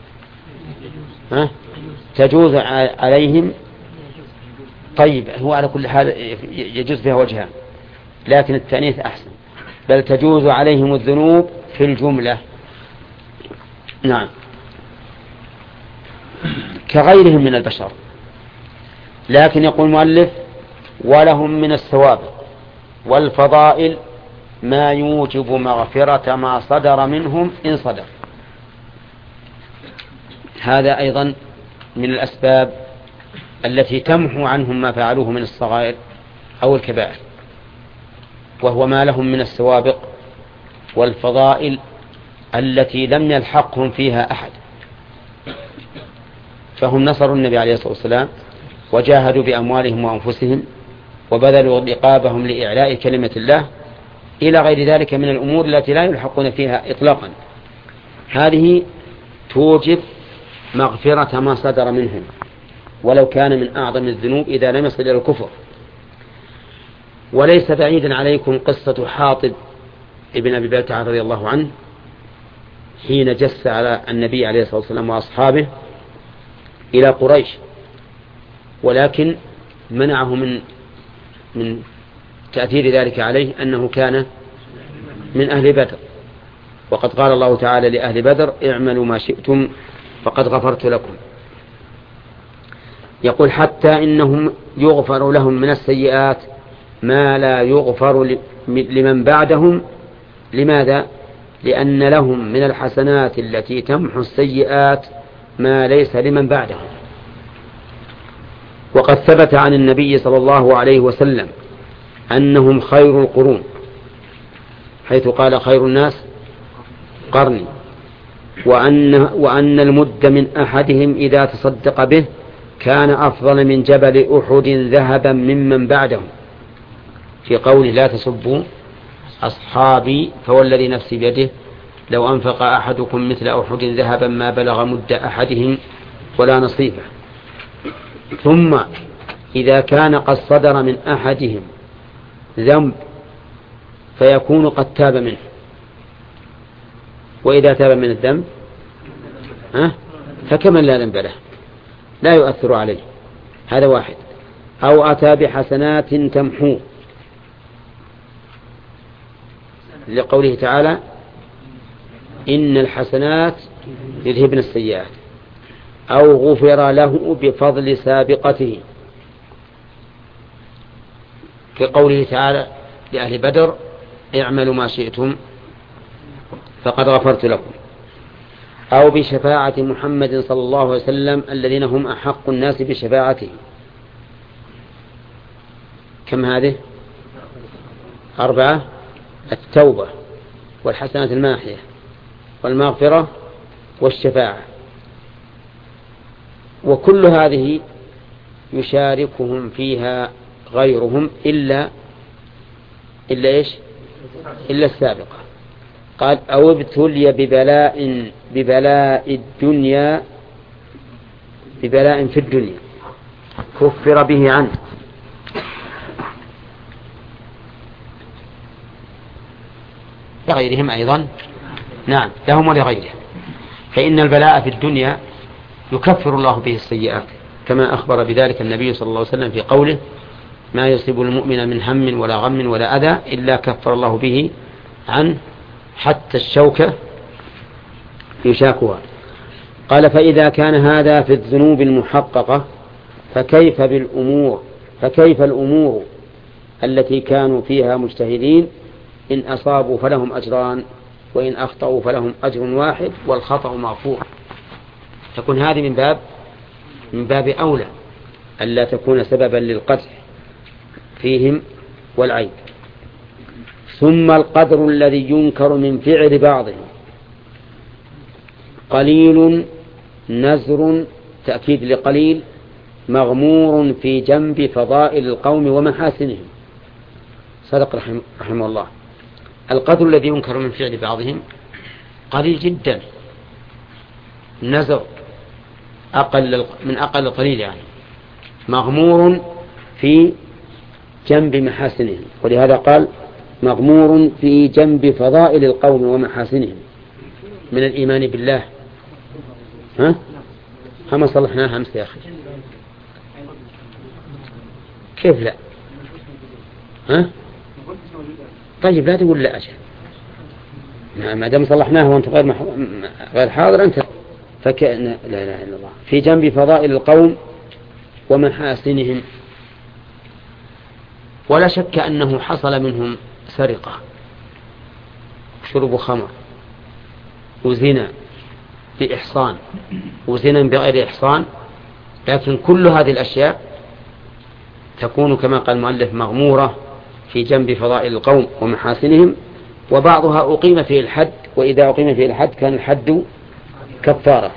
تجوز عليهم. طيب، هو على كل حال يجوز فيها وجهان، لكن التأنيث أحسن. بل تجوز عليهم الذنوب في الجملة. نعم، كغيرهم من البشر. لكن يقول المؤلف ولهم من الثواب والفضائل ما يوجب مغفرة ما صدر منهم إن صدر. هذا أيضا من الأسباب التي تمحو عنهم ما فعلوه من الصغائر أو الكبائر، وهو ما لهم من السوابق والفضائل التي لم يلحقهم فيها أحد. فهم نصروا النبي عليه الصلاة والسلام، وجاهدوا بأموالهم وأنفسهم، وبذلوا رقابهم لإعلاء كلمة الله، إلى غير ذلك من الأمور التي لا يلحقون فيها إطلاقا. هذه توجب مغفرة ما صدر منهم، ولو كان من أعظم الذنوب إذا لم يصل إلى الكفر. وليس بعيدا عليكم قصة حاطب ابن أبي بلتعة رضي الله عنه حين جس على النبي عليه الصلاة والسلام وأصحابه إلى قريش، ولكن منعه من تأثير ذلك عليه أنه كان من أهل بدر، وقد قال الله تعالى لأهل بدر اعملوا ما شئتم فقد غفرت لكم. يقول حتى إنهم يغفر لهم من السيئات ما لا يغفر لمن بعدهم. لماذا؟ لأن لهم من الحسنات التي تمحو السيئات ما ليس لمن بعدهم. وقد ثبت عن النبي صلى الله عليه وسلم أنهم خير القرون، حيث قال خير الناس قرني، وأن المد من أحدهم إذا تصدق به كان أفضل من جبل أحد ذهبا ممن بعدهم، في قوله لا تسبوا أصحابي فوالذي نفسي بيده لو أنفق أحدكم مثل أحد ذهبا ما بلغ مد أحدهم ولا نصيفه. ثم إذا كان قد صدر من أحدهم ذنب فيكون قد تاب منه، وإذا تاب من الذنب فكمن لا ذنب له لا يؤثر عليه. هذا واحد. أو أتى بحسنات تمحو، لقوله تعالى إن الحسنات يذهبن السيئات. أو غفر له بفضل سابقته، في قوله تعالى لأهل بدر اعملوا ما شئتم فقد غفرت لكم. أو بشفاعة محمد صلى الله عليه وسلم الذين هم أحق الناس بشفاعته. كم هذه؟ 4: التوبة والحسنات الماحية والمغفرة والشفاعة. وكل هذه يشاركهم فيها غيرهم إلا إيش؟ إلا السابقة. قال أو ابتلي ببلاء الدنيا، ببلاء في الدنيا كفر به عنه. لغيرهم أيضا، نعم لهم ولغيرهم. فإن البلاء في الدنيا يكفر الله به السيئات، كما أخبر بذلك النبي صلى الله عليه وسلم في قوله ما يصيب المؤمن من هم ولا غم ولا أذى إلا كفر الله به عنه حتى الشوكة يشاكها. قال فإذا كان هذا في الذنوب المحققة فكيف الأمور التي كانوا فيها مجتهدين؟ إن أصابوا فلهم أجران وإن أخطأوا فلهم أجر واحد والخطأ مغفور. تكون هذه من باب أولى ألا تكون سببا للقدح فيهم والعيب. ثم القدر الذي ينكر من فعل بعضهم قليل نزر، تأكيد لقليل، مغمور في جنب فضائل القوم ومحاسنهم. صدق رحمه الله. القدر الذي ينكر من فعل بعضهم قليل جدا، نزر من أقل القليل يعني، مغمور في جنب محاسنهم، ولهذا قال مغمور في جنب فضائل القوم ومحاسنهم من الإيمان بالله. هم صلحناها أمس يا أخي، كيف لا؟ طيب لا تقول لا أجل، ما دام صلحناها وأنت غير حاضر أنت فكأن لا إله إلا الله. في جنب فضائل القوم ومحاسنهم. ولا شك أنه حصل منهم سرقة، شرب خمر، وزنا بإحصان، وزنا بغير إحصان، لكن كل هذه الأشياء تكون كما قال المؤلف مغمورة في جنب فضائل القوم ومحاسنهم، وبعضها أقيم فيه الحد، وإذا أقيم فيه الحد كان الحد كفارة.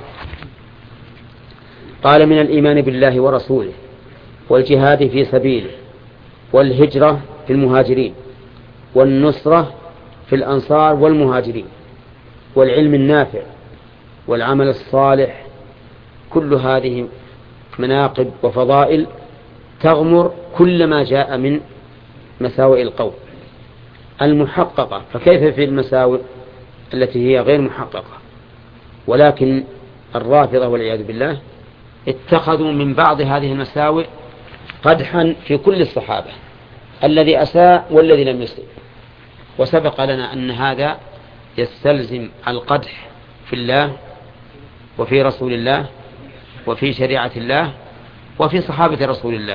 قال من الإيمان بالله ورسوله والجهاد في سبيله والهجرة في المهاجرين والنصرة في الأنصار والمهاجرين والعلم النافع والعمل الصالح. كل هذه مناقب وفضائل تغمر كل ما جاء من مساوئ القوم المحققة. فكيف في المساوئ التي هي غير محققة؟ ولكن الرافضة والعياذ بالله اتخذوا من بعض هذه المساوئ قدحا في كل الصحابة، الذي أساء والذي لم يسيء. وسبق لنا أن هذا يستلزم القدح في الله وفي رسول الله وفي شريعة الله وفي صحابة رسول الله.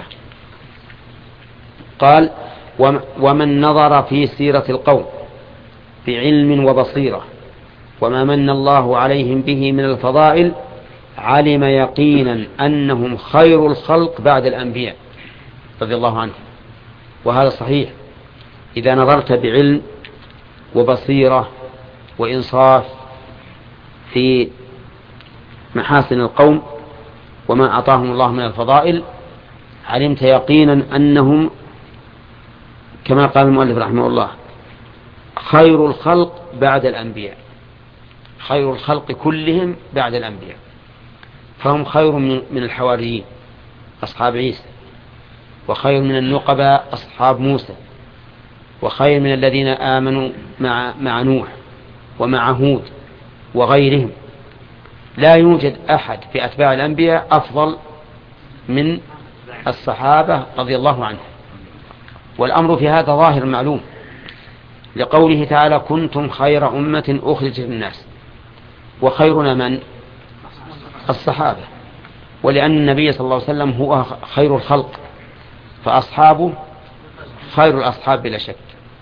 قال ومن نظر في سيرة القوم بعلم وبصيرة وما من الله عليهم به من الفضائل علم يقينا أنهم خير الخلق بعد الأنبياء رضي الله عنهم. وهذا صحيح، إذا نظرت بعلم وبصيرة وإنصاف في محاسن القوم وما أعطاهم الله من الفضائل علمت يقينا أنهم كما قال المؤلف رحمه الله خير الخلق بعد الأنبياء، خير الخلق كلهم بعد الأنبياء. فهم خير من الحواريين أصحاب عيسى، وخير من النقباء أصحاب موسى، وخير من الذين آمنوا مع نوح ومع هود وغيرهم. لا يوجد أحد في أتباع الأنبياء أفضل من الصحابة رضي الله عنهم. والأمر في هذا ظاهر معلوم، لقوله تعالى كنتم خير أمة أخرجت للناس، وخيرنا من؟ الصحابة. ولأن النبي صلى الله عليه وسلم هو خير الخلق، فأصحابه خير الأصحاب بلا شك.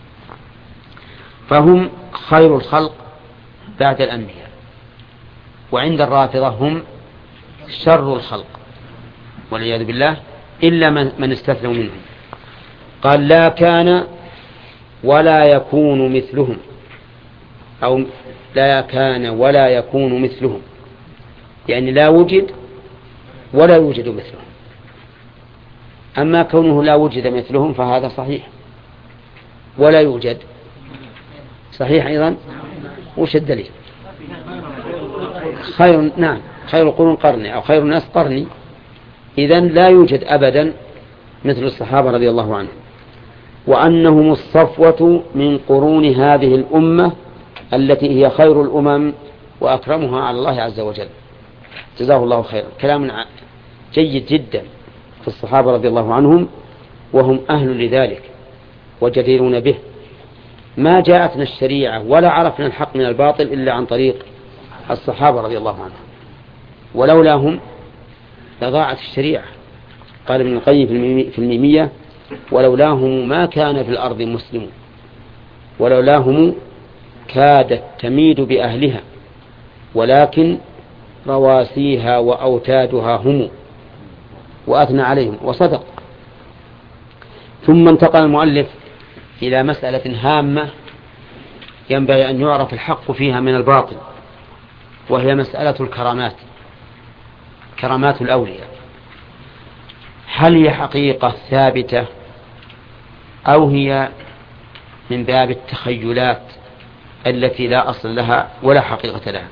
فهم خير الخلق بعد الأنبياء. وعند الرافضة هم شر الخلق والعياذ بالله، إلا من استثنوا منهم. قال لا كان ولا يكون مثلهم، أو لا كان ولا يكون مثلهم، يعني لا وجد ولا يوجد مثلهم. أما كونه لا وجد مثلهم فهذا صحيح، ولا يوجد صحيح أيضا. وش الدليل؟ نعم خير القرون قرني، أو خير الناس قرني. إذن لا يوجد أبدا مثل الصحابة رضي الله عنهم، وأنهم الصفوة من قرون هذه الأمة التي هي خير الأمم وأكرمها على الله عز وجل. جزاه الله خيرا. كلام جيد جدا في الصحابة رضي الله عنهم، وهم أهل لذلك وجديرون به. ما جاءتنا الشريعة ولا عرفنا الحق من الباطل إلا عن طريق الصحابة رضي الله عنهم، ولولاهم لضاعت الشريعة. قال ابن القيم في الميمية ولولاهم ما كان في الأرض مسلم، ولولاهم كادت تميد بأهلها، ولكن رواسيها وأوتادها هم، وأثنى عليهم وصدق. ثم انتقل المؤلف إلى مسألة هامة ينبغي أن يعرف الحق فيها من الباطل، وهي مسألة الكرامات، كرامات الأولياء. هل هي حقيقة ثابتة أو هي من باب التخيلات التي لا أصل لها ولا حقيقة لها؟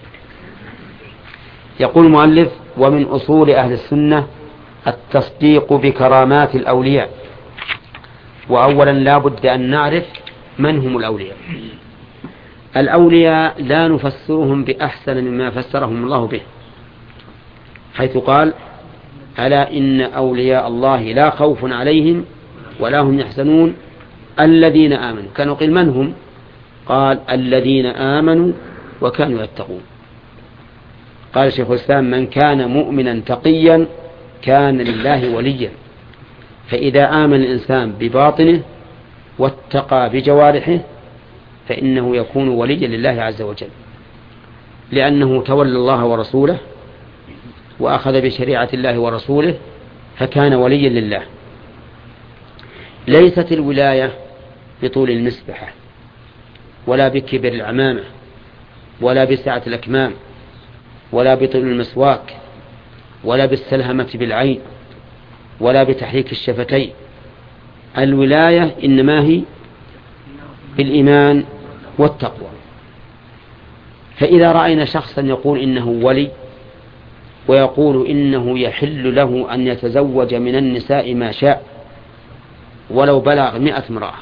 يقول المؤلف: ومن أصول أهل السنة التصديق بكرامات الأولياء. وأولا لا بد أن نعرف من هم الأولياء. الأولياء لا نفسرهم بأحسن مما فسرهم الله به، حيث قال: ألا إن أولياء الله لا خوف عليهم ولا هم يحزنون الذين آمنوا. كانوا قيل من هم؟ قال: الذين آمنوا وكانوا يتقون. قال شيخ الإسلام: من كان مؤمنا تقيا كان لله وليا. فإذا آمن الإنسان بباطنه واتقى بجوارحه فإنه يكون وليا لله عز وجل، لأنه تولى الله ورسوله وأخذ بشريعة الله ورسوله فكان وليا لله. ليست الولاية بطول المسبحة ولا بكبر العمامة ولا بسعة الأكمام ولا بطول المسواك ولا بالسلهمة بالعين ولا بتحريك الشفتين. الولاية إنما هي بالإيمان والتقوى. فإذا رأينا شخصا يقول إنه ولي ويقول إنه يحل له أن يتزوج من النساء ما شاء ولو بلغ 100 امرأة،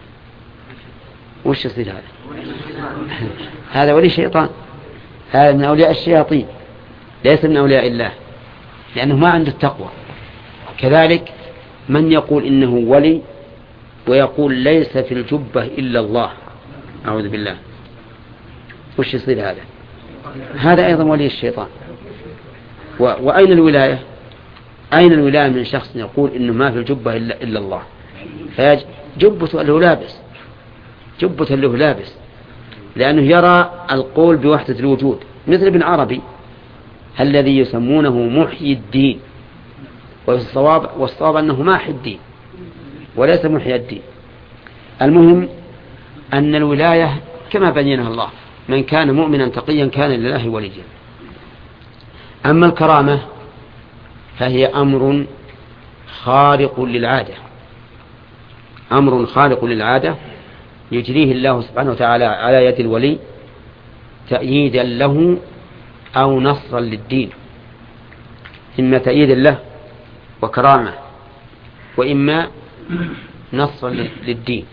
وش يصير هذا؟ هذا ولي شيطان، هذا من أولياء الشياطين، ليس من أولياء الله، لأنه ما عنده التقوى. كذلك من يقول إنه ولي ويقول ليس في الجبة إلا الله، أعوذ بالله، وش يصير هذا؟ هذا أيضا ولي الشيطان. وأين الولاية؟ أين الولاية من شخص يقول إنه ما في الجبة إلا الله؟ فجبة له لابس، جبة له لابس، لأنه يرى القول بوحدة الوجود، مثل ابن عربي الذي يسمونه محيي الدين، والصواب أنه ماحي الدين وليس محيي الدين. المهم أن الولاية كما بينها الله: من كان مؤمنا تقيا كان لله وليا. أما الكرامة فهي أمر خارق للعادة، أمر خارق للعادة يجريه الله سبحانه وتعالى على يد الولي تأييدا له أو نصرا للدين، إما تأييدا له وكرامة، وإما نصرا للدين.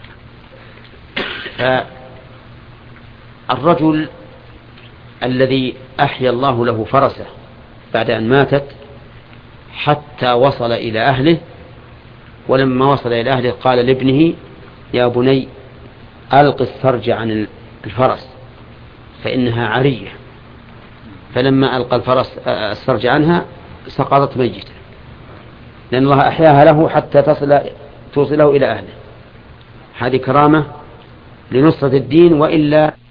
فالرجل الذي أحيا الله له فرسه بعد أن ماتت حتى وصل إلى أهله، ولما وصل إلى أهله قال لابنه: يا بني ألق السرج عن الفرس فإنها عرية. فلما ألقى السرج عنها سقطت ميتة، لأن الله أحياها له حتى توصله إلى أهله. هذه كرامة لنصرة الدين، وإلا